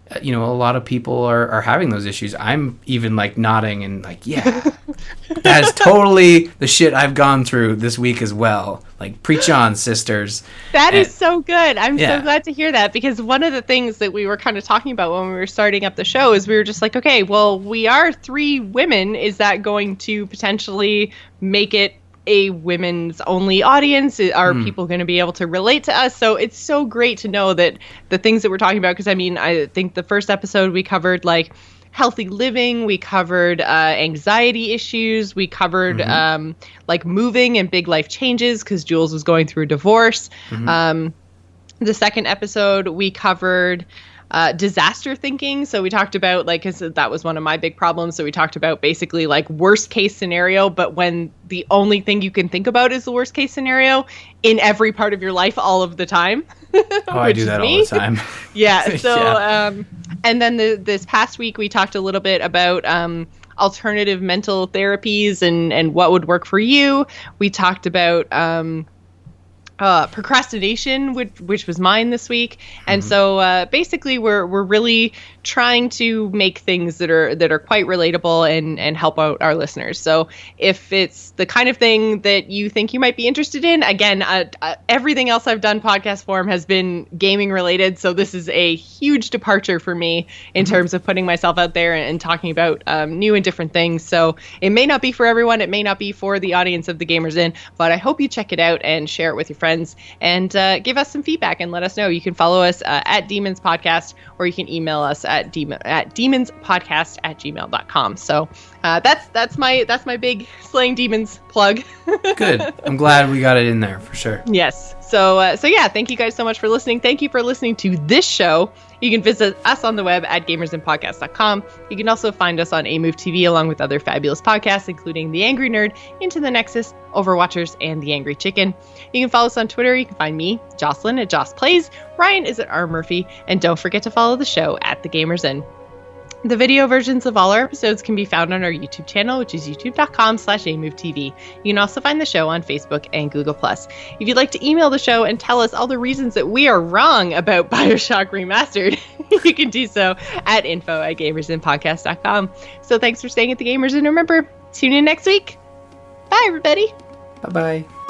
you know, a lot of people are, are having those issues. I'm even like nodding and like, yeah, that is totally the shit I've gone through this week as well. Like, preach on, sisters. That and, is so good. I'm yeah. so glad to hear that, because one of the things that we were kind of talking about when we were starting up the show is we were just like, okay, well, we are three women. Is that going to potentially make it a women's only audience? Are mm. people going to be able to relate to us? So it's so great to know that the things that we're talking about, because I mean, I think the first episode we covered like healthy living, we covered uh, anxiety issues, we covered mm-hmm. um, like moving and big life changes because Jules was going through a divorce. Mm-hmm. Um, the second episode we covered Uh, disaster thinking. So we talked about, like, cause that was one of my big problems. So we talked about basically like worst case scenario, but when the only thing you can think about is the worst case scenario in every part of your life all of the time. Oh, I do that all the time. yeah. So, yeah. Um, and then the, this past week we talked a little bit about um, alternative mental therapies and, and what would work for you. We talked about um, Uh, procrastination, which which was mine this week, and mm-hmm. so uh, basically we're we're really trying to make things that are that are quite relatable and and help out our listeners. So if it's the kind of thing that you think you might be interested in, again, uh, uh, everything else I've done podcast form has been gaming related, so this is a huge departure for me in mm-hmm. terms of putting myself out there and, and talking about um, new and different things. So it may not be for everyone, it may not be for the audience of the Gamers Inn, but I hope you check it out and share it with your friends and uh, give us some feedback and let us know. You can follow us uh, at Demons Podcast, or you can email us at demon at demonspodcast at gmail dot com. So uh, that's that's my that's my big Slaying Demons plug. Good. I'm glad we got it in there for sure. Yes. So uh, so yeah, thank you guys so much for listening. Thank you for listening to this show. You can visit us on the web at gamers in podcast dot com. You can also find us on A Move T V along with other fabulous podcasts, including The Angry Nerd, Into the Nexus, Overwatchers, and The Angry Chicken. You can follow us on Twitter. You can find me, Jocelyn, at Joss Plays. Ryan is at R Murphy. And don't forget to follow the show at The Gamers Inn. The video versions of all our episodes can be found on our YouTube channel, which is youtube dot com slash A Move T V. You can also find the show on Facebook and Google plus. If you'd like to email the show and tell us all the reasons that we are wrong about BioShock Remastered, you can do so at info at gamers in podcast dot com. So thanks for staying at the Gamers Inn. Remember, tune in next week. Bye, everybody. Bye-bye.